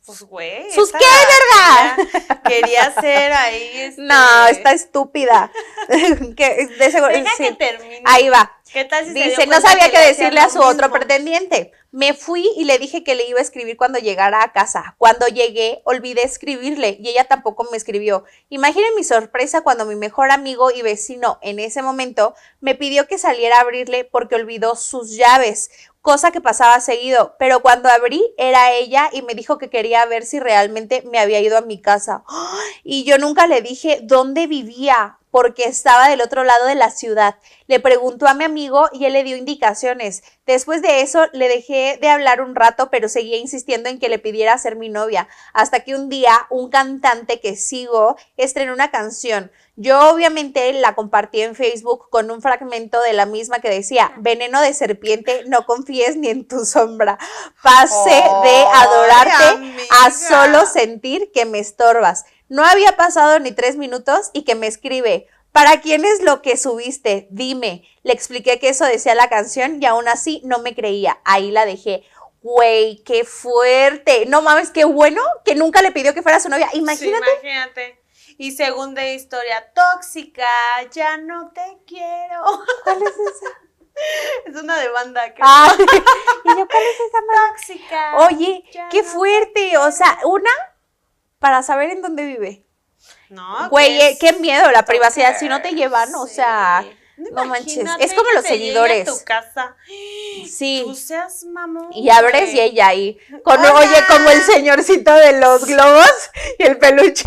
Pues, güey. ¿Sus esa qué, verga? Quería ser ahí, No, está estúpida. Que de seguro, Deja sí. que termine. Ahí va. ¿Qué tal si se dio Dice, no cuenta sabía que qué le decirle hacían a su lo otro mismo? pretendiente. Me fui y le dije que le iba a escribir cuando llegara a casa. Cuando llegué, olvidé escribirle y ella tampoco me escribió. Imaginen mi sorpresa cuando mi mejor amigo y vecino en ese momento me pidió que saliera a abrirle porque olvidó sus llaves, cosa que pasaba seguido. Pero cuando abrí, era ella y me dijo que quería ver si realmente me había ido a mi casa. Y yo nunca le dije dónde vivía, porque estaba del otro lado de la ciudad. Le preguntó a mi amigo y él le dio indicaciones. Después de eso le dejé de hablar un rato, pero seguía insistiendo en que le pidiera ser mi novia, hasta que un día un cantante que sigo estrenó una canción. Yo obviamente la compartí en Facebook con un fragmento de la misma que decía: veneno de serpiente, no confíes ni en tu sombra. Pasé de adorarte a solo sentir que me estorbas. No había pasado ni 3 minutos y que me escribe: ¿para quién es lo que subiste? Dime. Le expliqué que eso decía la canción y aún así no me creía. Ahí la dejé. Güey, qué fuerte. No mames, qué bueno que nunca le pidió que fuera su novia. Imagínate. Sí, imagínate. Y segunda historia, tóxica, ya no te quiero. ¿Cuál es esa? Es una de banda. Creo. Ay, ¿y yo cuál es esa, mamá? Tóxica. Oye, qué fuerte. O sea, una para saber en dónde vive. No, güey, qué miedo la privacidad. Si no te llevan, o sí. sea, no manches. Es como los seguidores. A tu casa. Sí. Tú seas mamón. Y abres y ella ahí. Hola. Oye, como el señorcito de los globos y el peluche.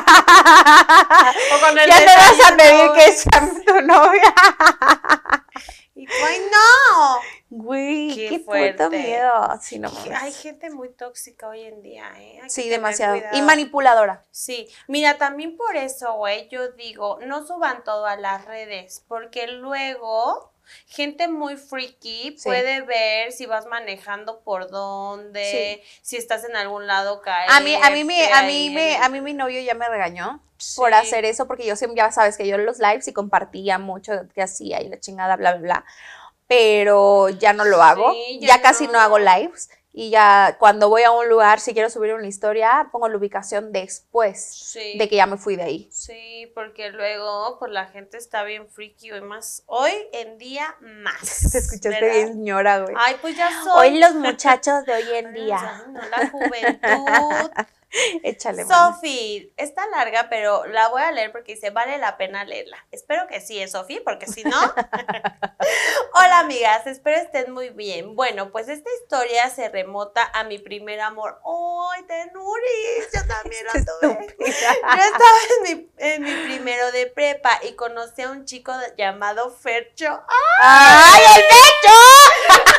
O con el ya te vas a detallito. pedir que sea tu novia. Y güey, no. Güey, Qué qué fuerte. puto miedo. Sí, no mames. Hay gente muy tóxica hoy en día, ¿eh? Hay que Sí, tener demasiado. cuidado. Y manipuladora. Sí, mira, también por eso, güey, yo digo, no suban todo a las redes, porque luego gente muy freaky puede ver si vas manejando por dónde, si estás en algún lado caer. A mí mi novio ya me regañó por hacer eso, porque yo siempre, ya sabes que yo en los lives y compartía mucho que hacía y la chingada, bla, bla, bla. Pero ya no lo hago, ya casi no hago lives. Y ya cuando voy a un lugar, si quiero subir una historia, pongo la ubicación después de que ya me fui de ahí. Sí, porque luego pues la gente está bien freaky hoy más, hoy en día más. Te escuchaste ¿verdad? bien señora, güey. Ay, pues ya soy. Hoy los muchachos de hoy en día. No, la juventud. Échale, Sofi, está larga, pero la voy a leer porque dice, vale la pena leerla. Espero que sí, Sofi, porque si no. Hola, amigas, espero estén muy bien. Bueno, pues esta historia se remota a mi primer amor. ¡Ay, Tenuris! Yo también lo tuve. Yo estaba en mi primero de prepa y conocí a un chico llamado Fercho. ¡Ay, el Fercho!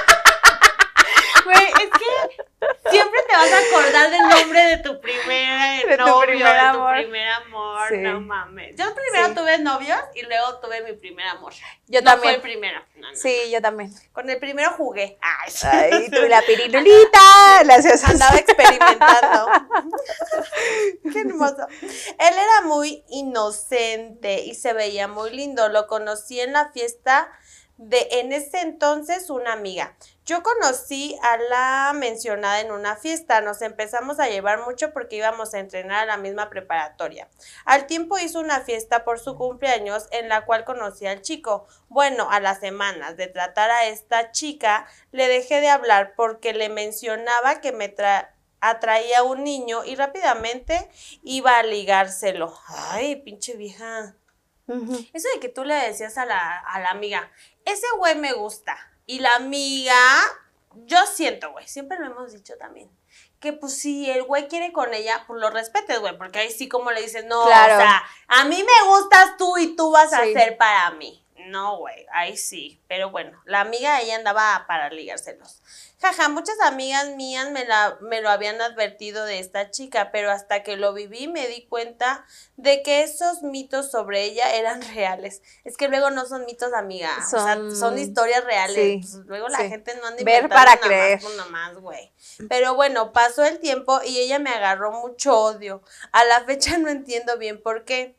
Güey, es que siempre te vas a acordar del nombre de tu primer novio, de tu primer amor, sí. No mames. Yo primero tuve novios y luego tuve mi primer amor. Yo también. Fue el primero. No, sí, yo también. Con el primero jugué. Ay, tú la pirinulita. La hacías andaba experimentando. Qué hermoso. Él era muy inocente y se veía muy lindo. Lo conocí en la fiesta de en ese entonces una amiga. Yo conocí a la mencionada en una fiesta, nos empezamos a llevar mucho porque íbamos a entrenar a la misma preparatoria. Al tiempo hizo una fiesta por su cumpleaños en la cual conocí al chico. Bueno, a las semanas de tratar a esta chica, le dejé de hablar porque le mencionaba que me atraía a un niño y rápidamente iba a ligárselo. Ay, pinche vieja. Eso de que tú le decías a la amiga, ese güey me gusta. Y la amiga, yo siento, güey, siempre lo hemos dicho también, que pues si el güey quiere con ella, pues lo respetes, güey, porque ahí sí como le dices, no, claro. O sea, a mí me gustas tú y tú vas a ser para mí. No, güey, ahí sí, pero bueno, la amiga, ella andaba para ligárselos. Jaja, muchas amigas mías me lo habían advertido de esta chica, pero hasta que lo viví me di cuenta de que esos mitos sobre ella eran reales. Es que luego no son mitos, amiga, o sea, son historias reales. Sí, pues luego la gente no anda inventando para creer. Nada más, güey. Pero bueno, pasó el tiempo y ella me agarró mucho odio. A la fecha no entiendo bien por qué.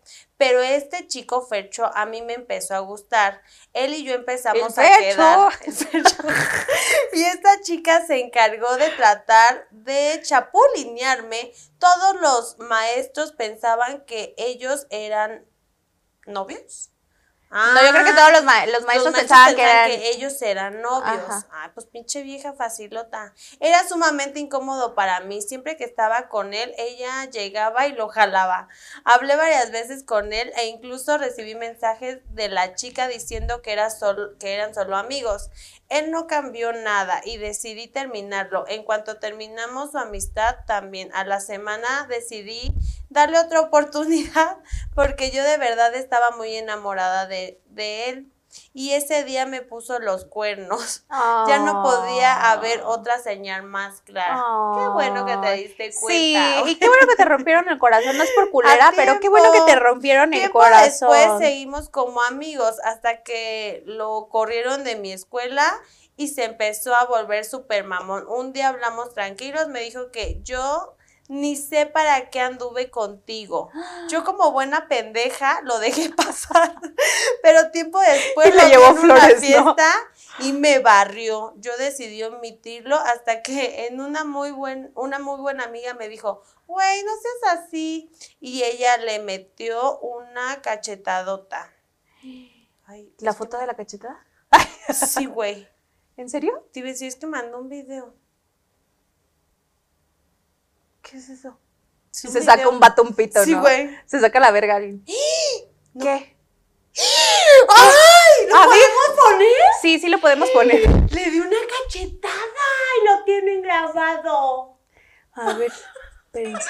Pero este chico Fercho a mí me empezó a gustar. Él y yo empezamos a Fercho. quedar. El Fercho. Y esta chica se encargó de tratar de chapulinearme. Todos los maestros pensaban que ellos eran novios. No, yo creo que todos los maestros pensaban que ellos eran novios. Ajá. Ay, pues pinche vieja facilota. Era sumamente incómodo para mí. Siempre que estaba con él, ella llegaba y lo jalaba. Hablé varias veces con él e incluso recibí mensajes de la chica diciendo que eran solo amigos. Él no cambió nada y decidí terminarlo. En cuanto terminamos su amistad, también a la semana decidí darle otra oportunidad porque yo de verdad estaba muy enamorada de él. Y ese día me puso los cuernos. Ya no podía haber otra señal más clara. Qué bueno que te diste cuenta. Sí, y qué bueno que te rompieron el corazón. No es por culera, pero qué bueno que te rompieron el corazón. Después seguimos como amigos hasta que lo corrieron de mi escuela y se empezó a volver súper mamón. Un día hablamos tranquilos, me dijo que yo ni sé para qué anduve contigo. Yo como buena pendeja lo dejé pasar, pero tiempo después le llevó flores, una fiesta, ¿no? Y me barrió. Yo decidí omitirlo hasta que en una muy buena amiga me dijo, güey, no seas así. Y ella le metió una cachetadota. Ay, ¿La foto de la cachetada? Sí, güey. ¿En serio? Te iba a decir, es que mandó un video. ¿Qué es eso? Sí, Se saca un vato un pito, sí, ¿no? güey. Se saca la verga alguien. No. ¿Qué? ¡Ay! ¿Lo podemos poner? Sí, sí lo podemos poner. Le di una cachetada y lo tienen grabado. A ver, espérense.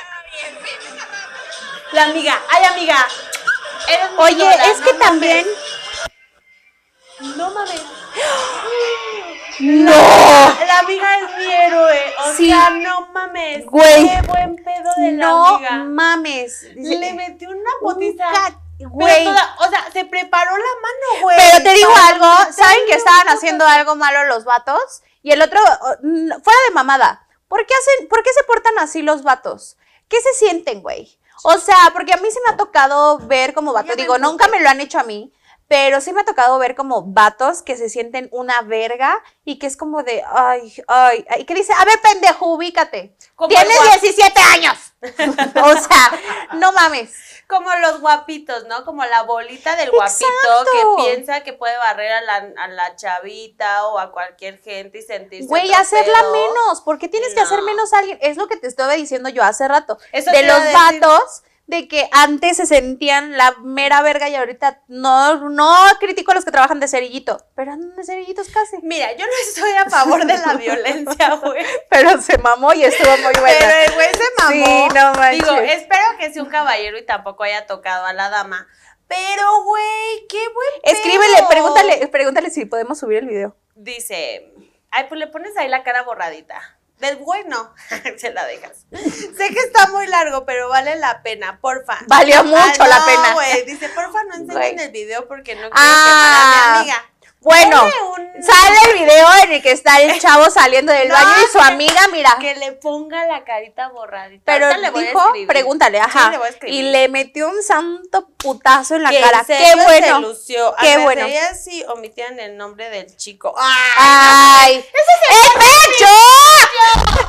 La amiga, ay amiga. Eres muy Oye, dura, es que no también... mames. No mames. ¡No! La amiga es mi héroe. O Sí. sea, no mames. Güey. Qué buen pedo de la No amiga. mames. Dice, Le metió una potiza. Güey. O sea, se preparó la mano, güey. Pero te digo para algo, meterle ¿saben que un estaban puto- haciendo algo malo los vatos? Y el otro, fuera de mamada, ¿por qué se portan así los vatos? ¿Qué se sienten, güey? O sea, porque a mí se me ha tocado ver como vato, Ya me digo, emputé. nunca me lo han hecho a mí, pero sí me ha tocado ver como vatos que se sienten una verga y que es como de, y que dice, a ver, pendejo, ubícate. Como Tienes el guap- 17 años. O sea, no mames. Como los guapitos, ¿no? Como la bolita del guapito Exacto. que piensa que puede barrer a la chavita o a cualquier gente y sentirse Güey, otro hacerla pedo. menos. ¿Por qué tienes que No. hacer menos a alguien? Es lo que te estaba diciendo yo hace rato. Eso De te iba los a decir. vatos, de que antes se sentían la mera verga y ahorita no critico a los que trabajan de cerillito, pero andan de cerillitos casi. Mira, yo no estoy a favor de la violencia, güey. Pero se mamó y estuvo muy buena. Pero el güey se mamó. Sí, no manches. Digo, espero que sea un caballero y tampoco haya tocado a la dama. Pero, güey, qué buen pedo. Escríbele, pregúntale si podemos subir el video. Dice, ay, pues le pones ahí la cara borradita. Del güey no, se la dejas. Sé que está muy largo, pero vale la pena, porfa. Valió mucho la no, pena. Güey, dice, porfa, no enseñen Güey. el video porque no quiero quemar a mi amiga. Bueno, Ponle un- sale el video en el que está el chavo saliendo del No, baño y su que- amiga, mira. Que le ponga la carita borradita. Pero Ahorita le voy a dijo, escribir. pregúntale, ajá. Sí, le voy a escribir. Y le metió un santo putazo en la Que en cara. serio Qué bueno. se lució. Qué bueno. Agradecería si omitían el nombre del chico. ¡Ay! ¡El pecho!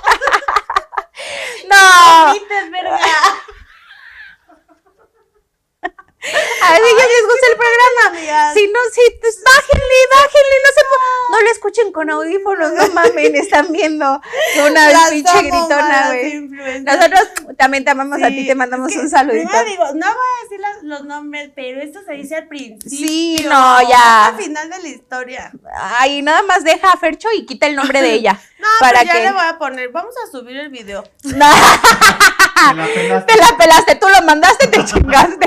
¡No! Omites, verga. A ellos les gusta el programa. amigas. Si no, pues bájenle, no lo escuchen con audífonos, no mamen, están viendo una Las pinche amo, gritona, malas güey. influencias. Nosotros también te amamos a Sí, ti, te mandamos es que un saludito. primero digo, no voy a decir los nombres, pero esto se dice al principio. Sí, no, ya. Al final de la historia. Ay, nada más deja a Fercho y quita el nombre de ella. No, para pero ya que le voy a poner, vamos a subir el video. Me la pelaste. Te la pelaste, tú lo mandaste, te chingaste.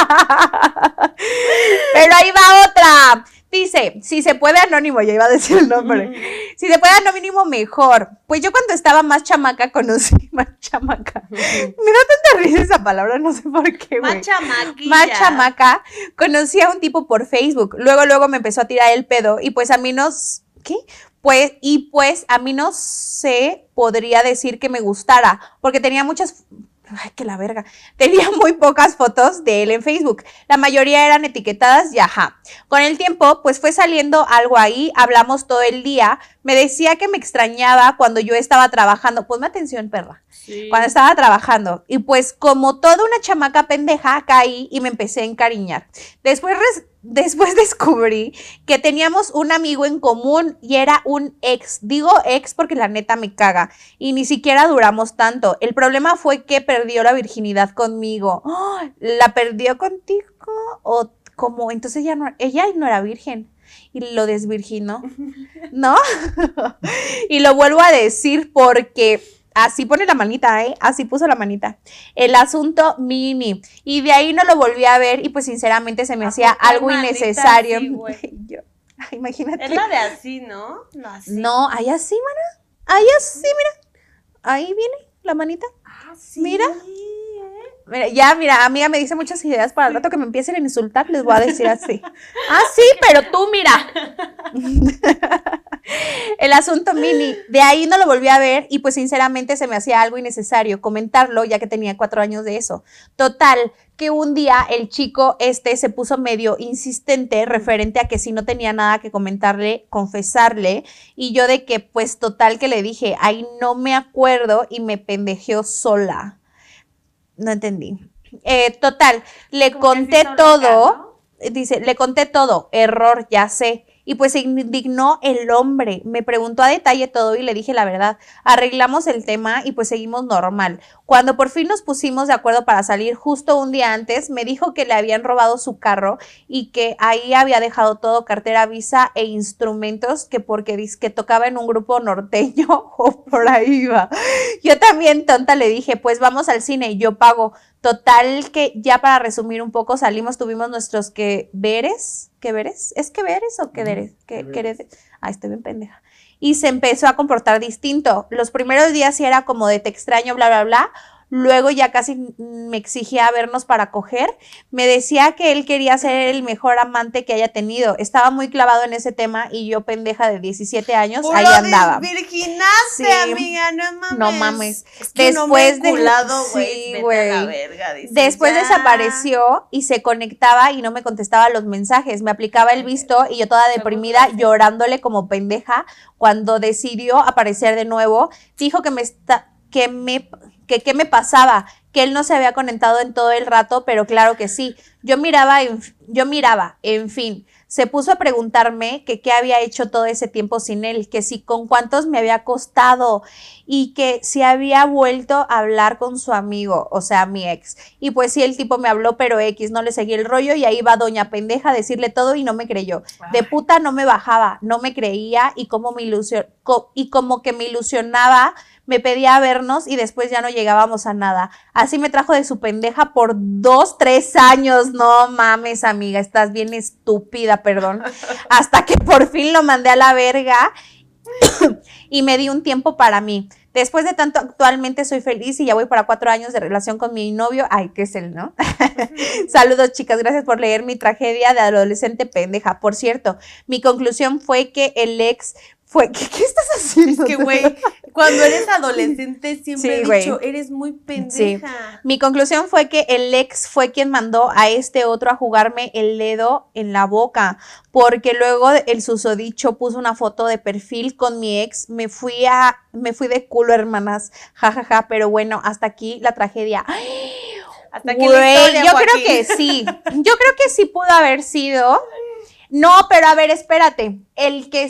Pero ahí va otra. Dice, si se puede anónimo, ya iba a decir el nombre. Si se puede anónimo, mejor. Pues yo cuando estaba más chamaca conocí, más chamaca. Me da tanta risa esa palabra, no sé por qué, güey. Más chamaquilla. Más chamaca, conocí a un tipo por Facebook. Luego me empezó a tirar el pedo y pues a mí ¿qué? Pues a mí no se podría decir que me gustara, porque tenía muchas Ay, que la verga. Tenía muy pocas fotos de él en Facebook. La mayoría eran etiquetadas y ajá. Con el tiempo, pues fue saliendo algo ahí, hablamos todo el día. Me decía que me extrañaba cuando yo estaba trabajando. Ponme atención, perra. Sí. Cuando estaba trabajando. Y pues como toda una chamaca pendeja, caí y me empecé a encariñar. Después descubrí que teníamos un amigo en común y era un ex. Digo ex porque la neta me caga. Y ni siquiera duramos tanto. El problema fue que perdió la virginidad conmigo. ¡Oh! ¿La perdió contigo? ¿O cómo? Entonces ella no era virgen. Y lo desvirginó, ¿no? Y lo vuelvo a decir porque así pone la manita, así puso la manita. El asunto mini. Y de ahí no lo volví a ver y pues sinceramente se me hacía algo innecesario. Sí, imagínate. Es la de así, ¿no? No, así. No, ahí así, mana. Ahí así, mira. Ahí viene la manita. Ah, sí. Mira. Mira, amiga, me dice muchas ideas para el rato que me empiecen a insultar, les voy a decir así. Ah, sí, pero tú mira. El asunto mini, de ahí no lo volví a ver y pues sinceramente se me hacía algo innecesario comentarlo ya que tenía 4 años de eso. Total, que un día el chico se puso medio insistente referente a que si no tenía nada que comentarle, confesarle, y yo de que pues total que le dije, ay, no me acuerdo y me pendejeó sola. No entendí. Total, le conté todo. Dice, le conté todo. Error, ya sé. Y pues se indignó el hombre. Me preguntó a detalle todo y le dije la verdad. Arreglamos el tema y pues seguimos normal. Cuando por fin nos pusimos de acuerdo para salir, justo un día antes, me dijo que le habían robado su carro y que ahí había dejado todo, cartera, visa e instrumentos, que porque dice que tocaba en un grupo norteño o por ahí iba. Yo también, tonta, le dije, pues vamos al cine y yo pago. Total que ya para resumir un poco, salimos, tuvimos nuestros que veres. ¿Es que veres o que deres? Ay, estoy bien pendeja. Y se empezó a comportar distinto. Los primeros días sí era como de te extraño, bla, bla, bla. Luego ya casi me exigía vernos para coger. Me decía que él quería ser el mejor amante que haya tenido. Estaba muy clavado en ese tema y yo, pendeja de 17 años, Puro ahí andaba. Virginaste, sí, amiga, no mames. No mames. Es que después no culado, sí, güey. Después desapareció y se conectaba y no me contestaba los mensajes. Me aplicaba el visto y yo toda deprimida, llorándole como pendeja. Cuando decidió aparecer de nuevo, dijo que qué me pasaba, que él no se había conectado en todo el rato, pero claro que sí. Yo miraba, en fin, se puso a preguntarme que qué había hecho todo ese tiempo sin él, que si con cuántos me había costado y que si había vuelto a hablar con su amigo, o sea, mi ex. Y pues sí, el tipo me habló, pero X, no le seguí el rollo y ahí va doña pendeja a decirle todo y no me creyó. De puta no me bajaba, no me creía y como que me ilusionaba, me pedía vernos y después ya no llegábamos a nada. Así me trajo de su pendeja por 2, 3 años. No mames, amiga, estás bien estúpida, perdón. Hasta que por fin lo mandé a la verga y me di un tiempo para mí. Después de tanto, actualmente soy feliz y ya voy para 4 años de relación con mi novio. Ay, ¿qué es él, no? Saludos, chicas. Gracias por leer mi tragedia de adolescente pendeja. Por cierto, mi conclusión fue que el ex fue... ¿Qué estás haciendo? Es que, güey, cuando eres adolescente siempre he dicho, eres muy pendeja. Sí. Mi conclusión fue que el ex fue quien mandó a este otro a jugarme el dedo en la boca, porque luego el susodicho puso una foto de perfil con mi ex. Me fui de culo, hermanas. Jajaja, pero bueno, hasta aquí la tragedia. Hasta aquí la historia, yo creo que sí. Yo creo que sí pudo haber sido. No, pero a ver, espérate. Al que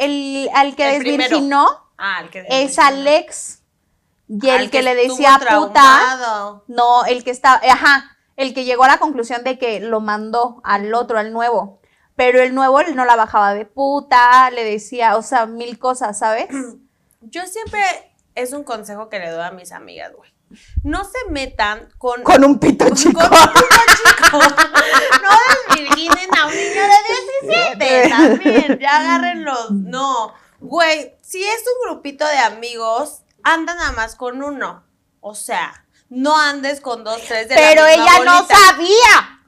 desvirginó es Alex. Y el que le decía puta. No, el que estaba, el que llegó a la conclusión de que lo mandó al otro, al nuevo. Pero el nuevo él no la bajaba de puta, le decía, o sea, 1000 cosas, ¿sabes? Yo siempre, es un consejo que le doy a mis amigas, güey. No se metan con un pito chico. Con un pito chico. No desvirginen a un niño de 17 también. Ya agárrenlos. No, güey, si es un grupito de amigos, anda nada más con uno. O sea, no andes con 2, 3 de pero la misma ella bolita. no sabía.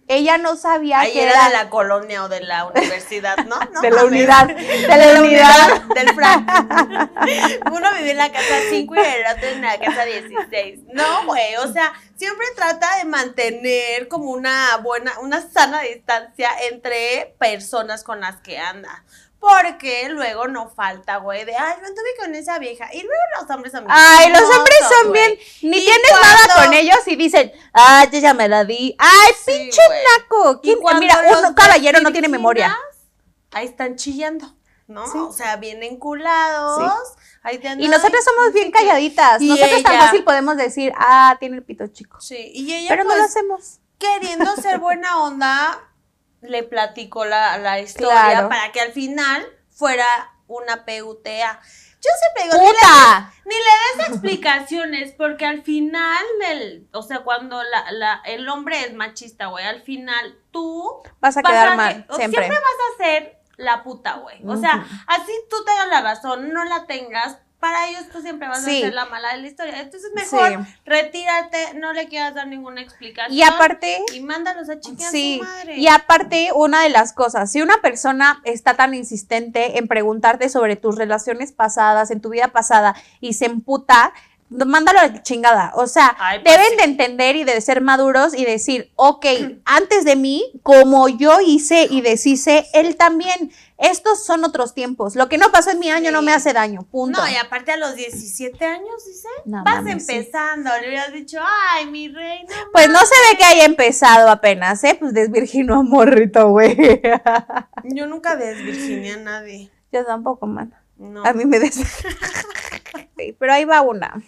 ella no sabía Ahí que era de la colonia o de la universidad, ¿no? No de la mames. unidad, de la unidad. Del Frank. Uno vivía en la casa 5 y el otro en la casa 16. No, güey, o sea, siempre trata de mantener como una sana distancia entre personas con las que anda. Porque luego no falta, güey, de, ay, yo anduve con esa vieja. Y luego los hombres son bien Ay, los hombres son güey. bien, ni Y tienes cuando- nada con ellos y dicen, ay, yo ya me la di. Ay, Sí, pinche güey. naco. ¿Quién? Y cuando Mira, los un caballero no tiene desvirginas, memoria. Ahí están chillando, ¿no? Sí. O sea, bien enculados. Ahí te andan, Y nosotras somos no bien sé qué. calladitas. Y Nosotras tan ella- fácil podemos decir, ah, tiene el pito chico. Sí, y ella Pero no lo pues, hacemos. queriendo ser buena onda, le platicó la historia Claro. para que al final fuera una PUTA. Yo siempre digo, ¡Puta! ni le des explicaciones, porque al final, o sea, cuando el hombre es machista, güey, al final tú Vas a quedar mal, siempre. Siempre vas a ser la puta, güey. O sea, así tú tengas la razón, no la tengas, para ellos tú siempre vas Sí. a ser la mala de la historia. Entonces mejor Sí. retírate, no le quieras dar ninguna explicación. Y aparte, Y mándalos a chingar a sí, su madre. y aparte, una de las cosas, si una persona está tan insistente en preguntarte sobre tus relaciones pasadas, en tu vida pasada, y se emputa, mándalo a la chingada. O sea, Ay, pues deben sí. de entender y de ser maduros y decir, ok, antes de mí, como yo hice y deshice, él también. Estos son otros tiempos. Lo que no pasó en mi año Sí. no me hace daño, punto. No, y aparte a los 17 años, dice, No vas mames, sí. empezando. Le hubieras dicho, ay, mi reina. Pues no se ve que haya empezado apenas, ¿eh? Pues desvirginó a morrito, güey. Yo nunca desvirginé a nadie. Yo tampoco, man. No. A mí me des... Sí, pero ahí va una.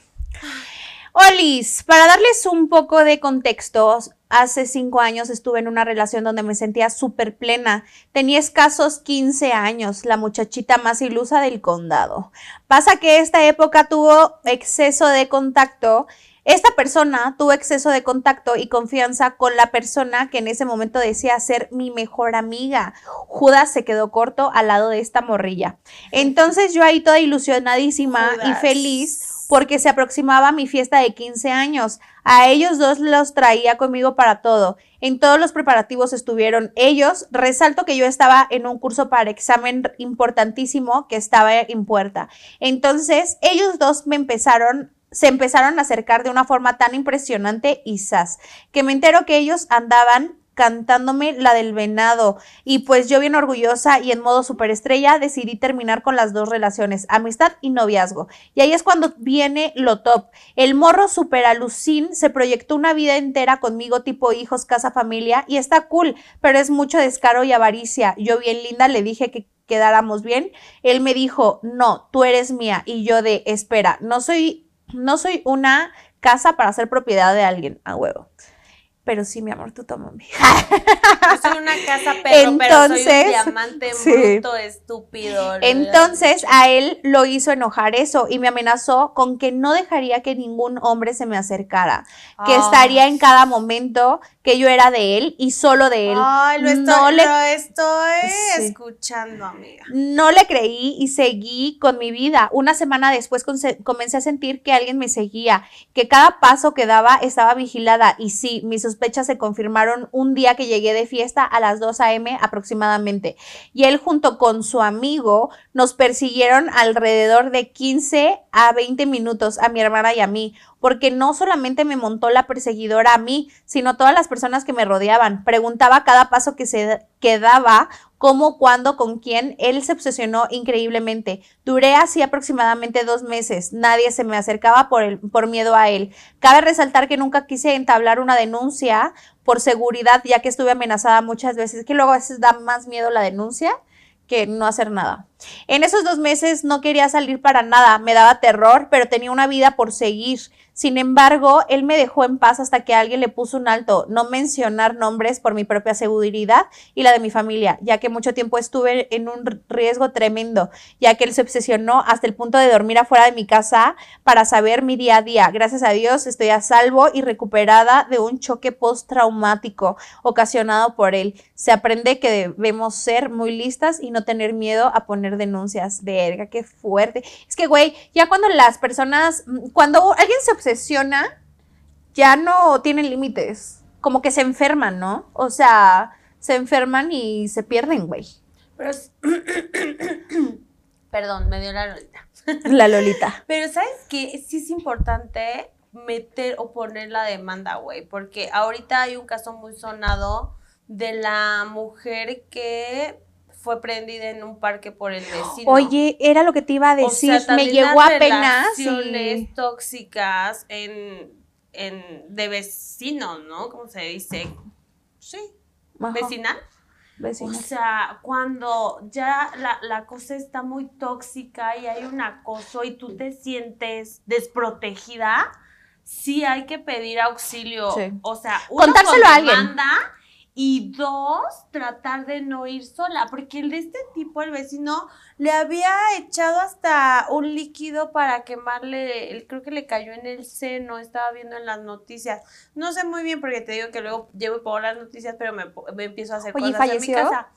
Olis, para darles un poco de contexto, hace 5 años estuve en una relación donde me sentía súper plena. Tenía escasos 15 años, la muchachita más ilusa del condado. Pasa que esta época tuvo exceso de contacto. Esta persona tuvo exceso de contacto y confianza con la persona que en ese momento decía ser mi mejor amiga. Judas se quedó corto al lado de esta morrilla. Entonces yo ahí toda ilusionadísima y Judas. feliz porque se aproximaba mi fiesta de 15 años. A ellos dos los traía conmigo para todo. En todos los preparativos estuvieron ellos. Resalto que yo estaba en un curso para examen importantísimo que estaba en puerta. Entonces ellos dos se empezaron a acercar de una forma tan impresionante y zas, que me entero que ellos andaban cantándome la del venado y pues yo bien orgullosa y en modo superestrella decidí terminar con las dos relaciones, amistad y noviazgo. Y ahí es cuando viene lo top. El morro super alucín se proyectó una vida entera conmigo tipo hijos, casa, familia y está cool, pero es mucho descaro y avaricia. Yo bien linda le dije que quedáramos bien. Él me dijo, no, tú eres mía. Y yo de, espera, no soy una casa para ser propiedad de alguien, a huevo. Pero sí, mi amor, tú tómame. Yo soy una casa perro, pero soy Entonces, un diamante sí. bruto, estúpido. Entonces a él lo hizo enojar eso y me amenazó con que no dejaría que ningún hombre se me acercara, que estaría en cada momento, que yo era de él y solo de él. Ay, lo No estoy Sí. escuchando, amiga. No le creí y seguí con mi vida. Una semana después comencé a sentir que alguien me seguía, que cada paso que daba estaba vigilada y sí, mis sospechas se confirmaron un día que llegué de fiesta a las 2 a.m. aproximadamente y él junto con su amigo nos persiguieron alrededor de 15 a 20 minutos a mi hermana y a mí, porque no solamente me montó la perseguidora a mí, sino a todas las personas que me rodeaban. Preguntaba cada paso que daba, cómo, cuándo, con quién. Él se obsesionó increíblemente. Duré así aproximadamente 2 meses. Nadie se me acercaba por miedo a él. Cabe resaltar que nunca quise entablar una denuncia por seguridad, ya que estuve amenazada muchas veces, que luego a veces da más miedo la denuncia que no hacer nada. En esos 2 meses no quería salir para nada, me daba terror, pero tenía una vida por seguir. Sin embargo, él me dejó en paz hasta que alguien le puso un alto, no mencionar nombres por mi propia seguridad y la de mi familia, ya que mucho tiempo estuve en un riesgo tremendo, ya que él se obsesionó hasta el punto de dormir afuera de mi casa para saber mi día a día. Gracias a Dios estoy a salvo y recuperada de un choque postraumático ocasionado por él. Se aprende que debemos ser muy listas y no tener miedo a poner denuncias. Verga, qué fuerte. Es que, güey, ya cuando alguien se obsesiona, ya no tienen límites. como que se enferman, ¿no? O sea, se enferman y se pierden, güey. Pero perdón, me dio la lolita. La Lolita. Pero ¿sabes qué? Sí es importante meter o poner la demanda, güey, porque ahorita hay un caso muy sonado de la mujer que fue prendida en un parque por el vecino. Oye, era lo que te iba a decir, O sea, me también llegó las apenas relaciones tóxicas de vecinos, ¿no? ¿Cómo se dice? Sí, Ajá, vecinal. vecina. O sea, cuando ya la cosa está muy tóxica y hay un acoso y tú te sientes desprotegida, sí hay que pedir auxilio. Sí. O sea, uno Contárselo con a alguien. demanda y dos, tratar de no ir sola, porque el de este tipo, el vecino, le había echado hasta un líquido para quemarle, creo que le cayó en el seno, estaba viendo en las noticias. No sé muy bien porque te digo que luego llevo y pongo las noticias, pero me empiezo a hacer Oye, cosas ¿falleció? en mi casa.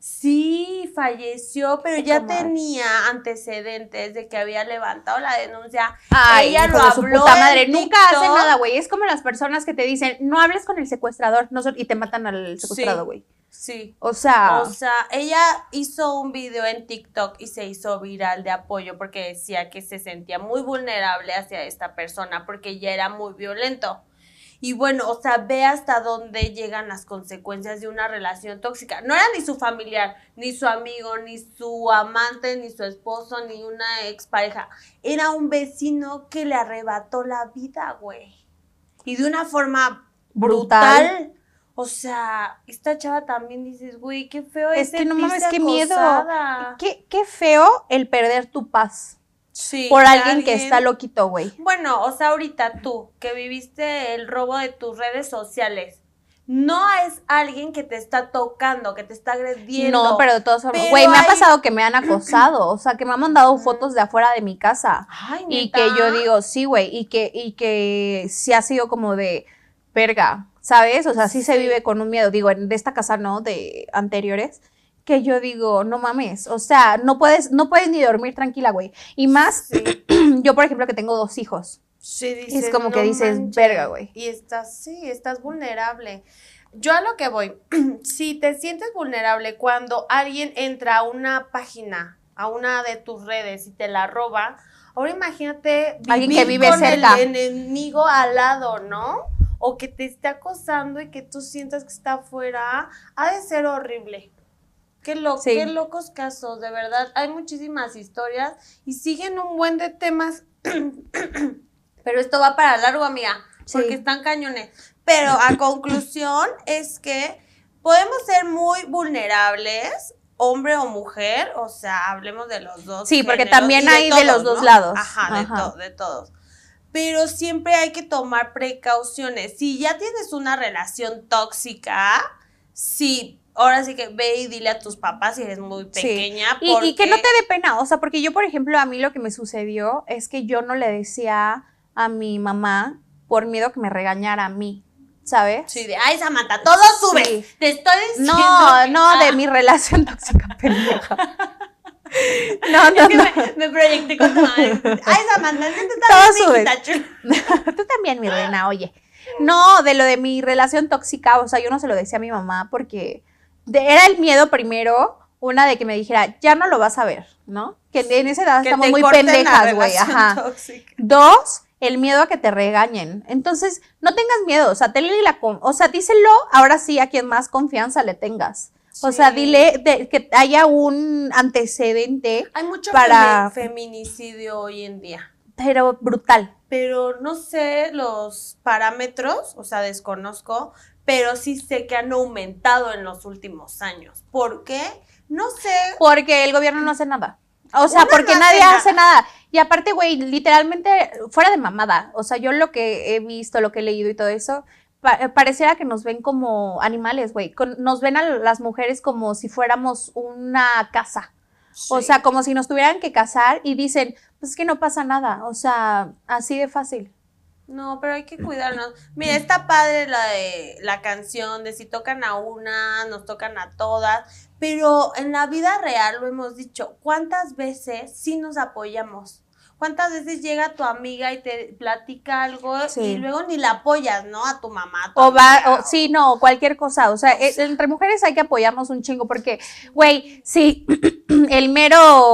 Sí, falleció, pero Qué ya comadre. tenía antecedentes de que había levantado la denuncia. Ay, Ella hijo lo de su habló puta madre, en nunca hace TikTok. nada, güey. Es como las personas que te dicen, no hables con el secuestrador, y te matan al secuestrado, güey. Sí. O sea, O sea, ella hizo un video en TikTok y se hizo viral de apoyo porque decía que se sentía muy vulnerable hacia esta persona porque ya era muy violento. Y bueno, o sea, ve hasta dónde llegan las consecuencias de una relación tóxica. No era ni su familiar, ni su amigo, ni su amante, ni su esposo, ni una expareja. Era un vecino que le arrebató la vida, güey. Y de una forma brutal. O sea, esta chava también dices, güey, qué feo es que no mames, sentirse qué miedo. acosada. Qué feo el perder tu paz Sí, por que alguien que está loquito, güey. Bueno, o sea, ahorita tú, que viviste el robo de tus redes sociales, no es alguien que te está tocando, que te está agrediendo. No, pero de todas formas, Pero güey, me ha hay- pasado que me han acosado, o sea, que me han mandado fotos de afuera de mi casa. Ay, Y ¿neta? que yo digo, sí, güey, y que sí ha sido como de verga, ¿sabes? O sea, sí se Sí. vive con un miedo, digo, de esta casa, ¿no? De anteriores, que yo digo, no mames, o sea, no puedes ni dormir tranquila, güey. Y más, Sí. yo, por ejemplo, que tengo 2 hijos. Sí, dices, Es como que "No dices, manches". verga, güey. Y estás vulnerable. Yo a lo que voy, si te sientes vulnerable cuando alguien entra a una página, a una de tus redes y te la roba, ahora imagínate Alguien que vivir vive con cerca. el enemigo al lado, ¿no? O que te esté acosando y que tú sientas que está afuera, ha de ser horrible. Sí. Qué locos casos, de verdad. Hay muchísimas historias y siguen un buen de temas. Pero esto va para largo, amiga, porque Sí. están cañones. Pero a conclusión es que podemos ser muy vulnerables, hombre o mujer, o sea, hablemos de los dos. Sí, porque géneros también y hay de los dos ¿no? lados. Ajá, Ajá. de todos. Pero siempre hay que tomar precauciones. Si ya tienes una relación tóxica, sí, ahora sí que ve y dile a tus papás si eres muy Sí. pequeña. Y que no te porque- dé pena, o sea, porque yo, por ejemplo, a mí lo que me sucedió es que yo no le decía a mi mamá por miedo que me regañara a mí, ¿sabes? Sí, ay, Samantha, todo sube. Sí. Te estoy diciendo. No, que- no, de mi relación tóxica, pendeja. No, Es que me proyecté con tu madre. Ay, Samantha, es que tú Todo también, sube. mijita chula. Tú también, mi reina, oye. No, de lo de mi relación tóxica, o sea, yo no se lo decía a mi mamá porque era el miedo primero, una de que me dijera, ya no lo vas a ver, ¿no? Que en esa edad Que estamos te muy corten la pendejas, güey, relación ajá. tóxica. 2, el miedo a que te regañen. Entonces, no tengas miedo, o sea, díselo ahora sí a quien más confianza le tengas. O sea, Sí. dile que haya un antecedente, Hay mucho para- feminicidio hoy en día. pero brutal. Pero no sé los parámetros, o sea, desconozco, pero sí sé que han aumentado en los últimos años. ¿Por qué? No sé. Porque el gobierno no hace nada. O sea, Una porque no nadie hace hace nada. Y aparte, güey, literalmente, fuera de mamada. O sea, yo lo que he visto, lo que he leído y todo eso, pareciera que nos ven como animales, güey. Nos ven a las mujeres como si fuéramos una casa. O Sí. sea, como si nos tuvieran que casar y dicen, pues es que no pasa nada. O sea, así de fácil. No, pero hay que cuidarnos. Mira, está padre la canción de si tocan a una, nos tocan a todas, pero en la vida real lo hemos dicho, ¿cuántas veces sí nos apoyamos? ¿Cuántas veces llega tu amiga y te platica algo Sí. y luego ni la apoyas, ¿no? A tu mamá, a tu O va, amiga, o, sí, no, cualquier cosa. O sea, entre mujeres hay que apoyarnos un chingo porque, güey, sí, el mero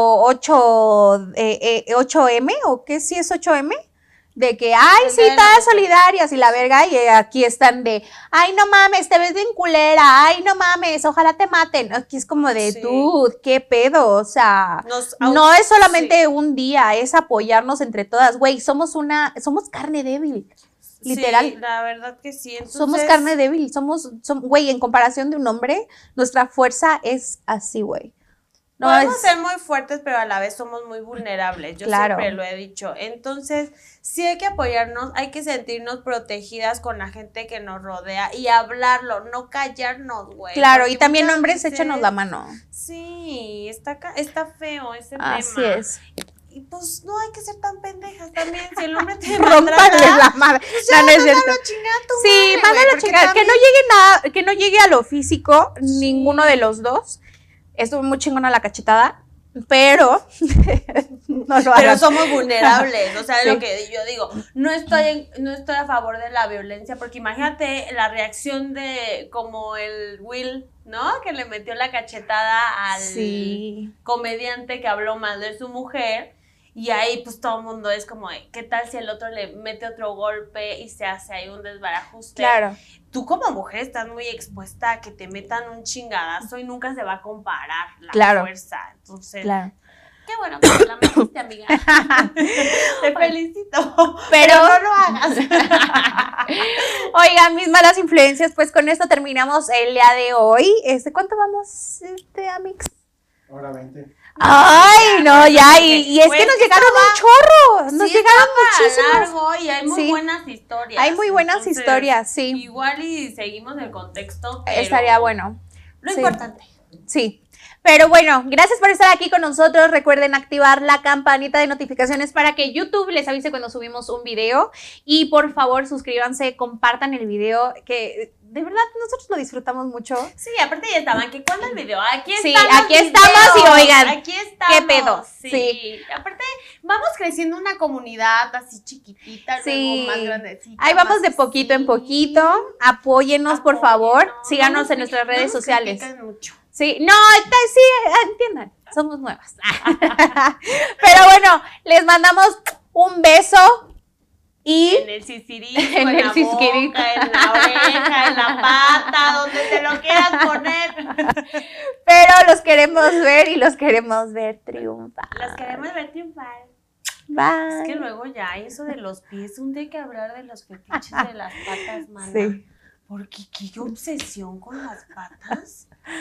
8M, ¿o qué sí es 8M? De que, ay, El sí, día de la todas mujer. solidarias y la verga, y aquí están de, ay, no mames, te ves bien culera, ay, no mames, ojalá te maten. Aquí es como de, Sí. dude, qué pedo, o sea, no es solamente un día, es apoyarnos entre todas, güey, somos carne débil. Literal. Sí, la verdad que sí. Entonces, Somos carne débil, güey, en comparación de un hombre, nuestra fuerza es así, güey. No podemos es, ser muy fuertes, pero a la vez somos muy vulnerables. Yo Claro. siempre lo he dicho. Entonces, sí hay que apoyarnos, hay que sentirnos protegidas con la gente que nos rodea y hablarlo, no callarnos, güey. claro, porque y también muchas hombres, veces- échenos la mano. Sí, está feo ese Así tema. es. Y pues no hay que ser tan pendejas también. Si el hombre te Rómpale maltrata, la madre. pues ya No, no es cierto. mándalo a chingar a tu Sí, madre, mándalo güey, a porque chingar. Que también- no llegue nada, que no llegue a lo físico, ninguno de los dos. Estuvo muy chingona la cachetada, pero no lo Pero hagan. somos vulnerables, o sea, Sí. lo que yo digo, no estoy a favor de la violencia, porque imagínate la reacción de como el Will, ¿no? Que le metió la cachetada al Sí. comediante que habló mal de su mujer, y ahí pues todo el mundo es como, ¿qué tal si el otro le mete otro golpe y se hace ahí un desbarajuste? Claro. Tú como mujer estás muy expuesta a que te metan un chingadazo y nunca se va a comparar la Claro. fuerza, entonces... Claro. Qué bueno que la metiste, amiga. Te felicito. Pero no lo hagas. Oigan, mis malas influencias, pues con esto terminamos el día de hoy. ¿Cuánto vamos, Amix? Hora 20. Ay, no, ya, y es Pues, que nos que llegaron un chorro, nos Sí, llegaron está muchísimos. largo y hay muy Sí. buenas historias. Hay muy buenas Entonces, historias, sí. Igual y seguimos el contexto. Pero Estaría bueno. Lo Sí. importante. Sí. Pero bueno, gracias por estar aquí con nosotros. Recuerden activar la campanita de notificaciones para que YouTube les avise cuando subimos un video. Y por favor, suscríbanse, compartan el video, que de verdad nosotros lo disfrutamos mucho. Sí, aparte ya estaban, que cuando el video, aquí Sí, estamos. aquí estamos y oigan, aquí estamos. ¿qué pedo? Sí. Sí. Aparte, vamos creciendo una comunidad así chiquitita, Sí. luego más grandecita. Ahí vamos más de poquito en así. poquito. Apóyennos, por favor. Apóyennos. Síganos No nos en nuestras redes no nos sociales. critiquen mucho. Sí, no, sí, entiendan, somos nuevas. Pero bueno, les mandamos un beso y En el sisirico, En en, el la sisirico. boca, en la oreja, en la pata, donde te lo quieras poner. pero los queremos ver y los queremos ver triunfar. Las queremos ver triunfar. Bye. Es que luego ya eso de los pies, un día hay que hablar de los fetiches de las patas, mana. Sí. Porque qué obsesión con las patas.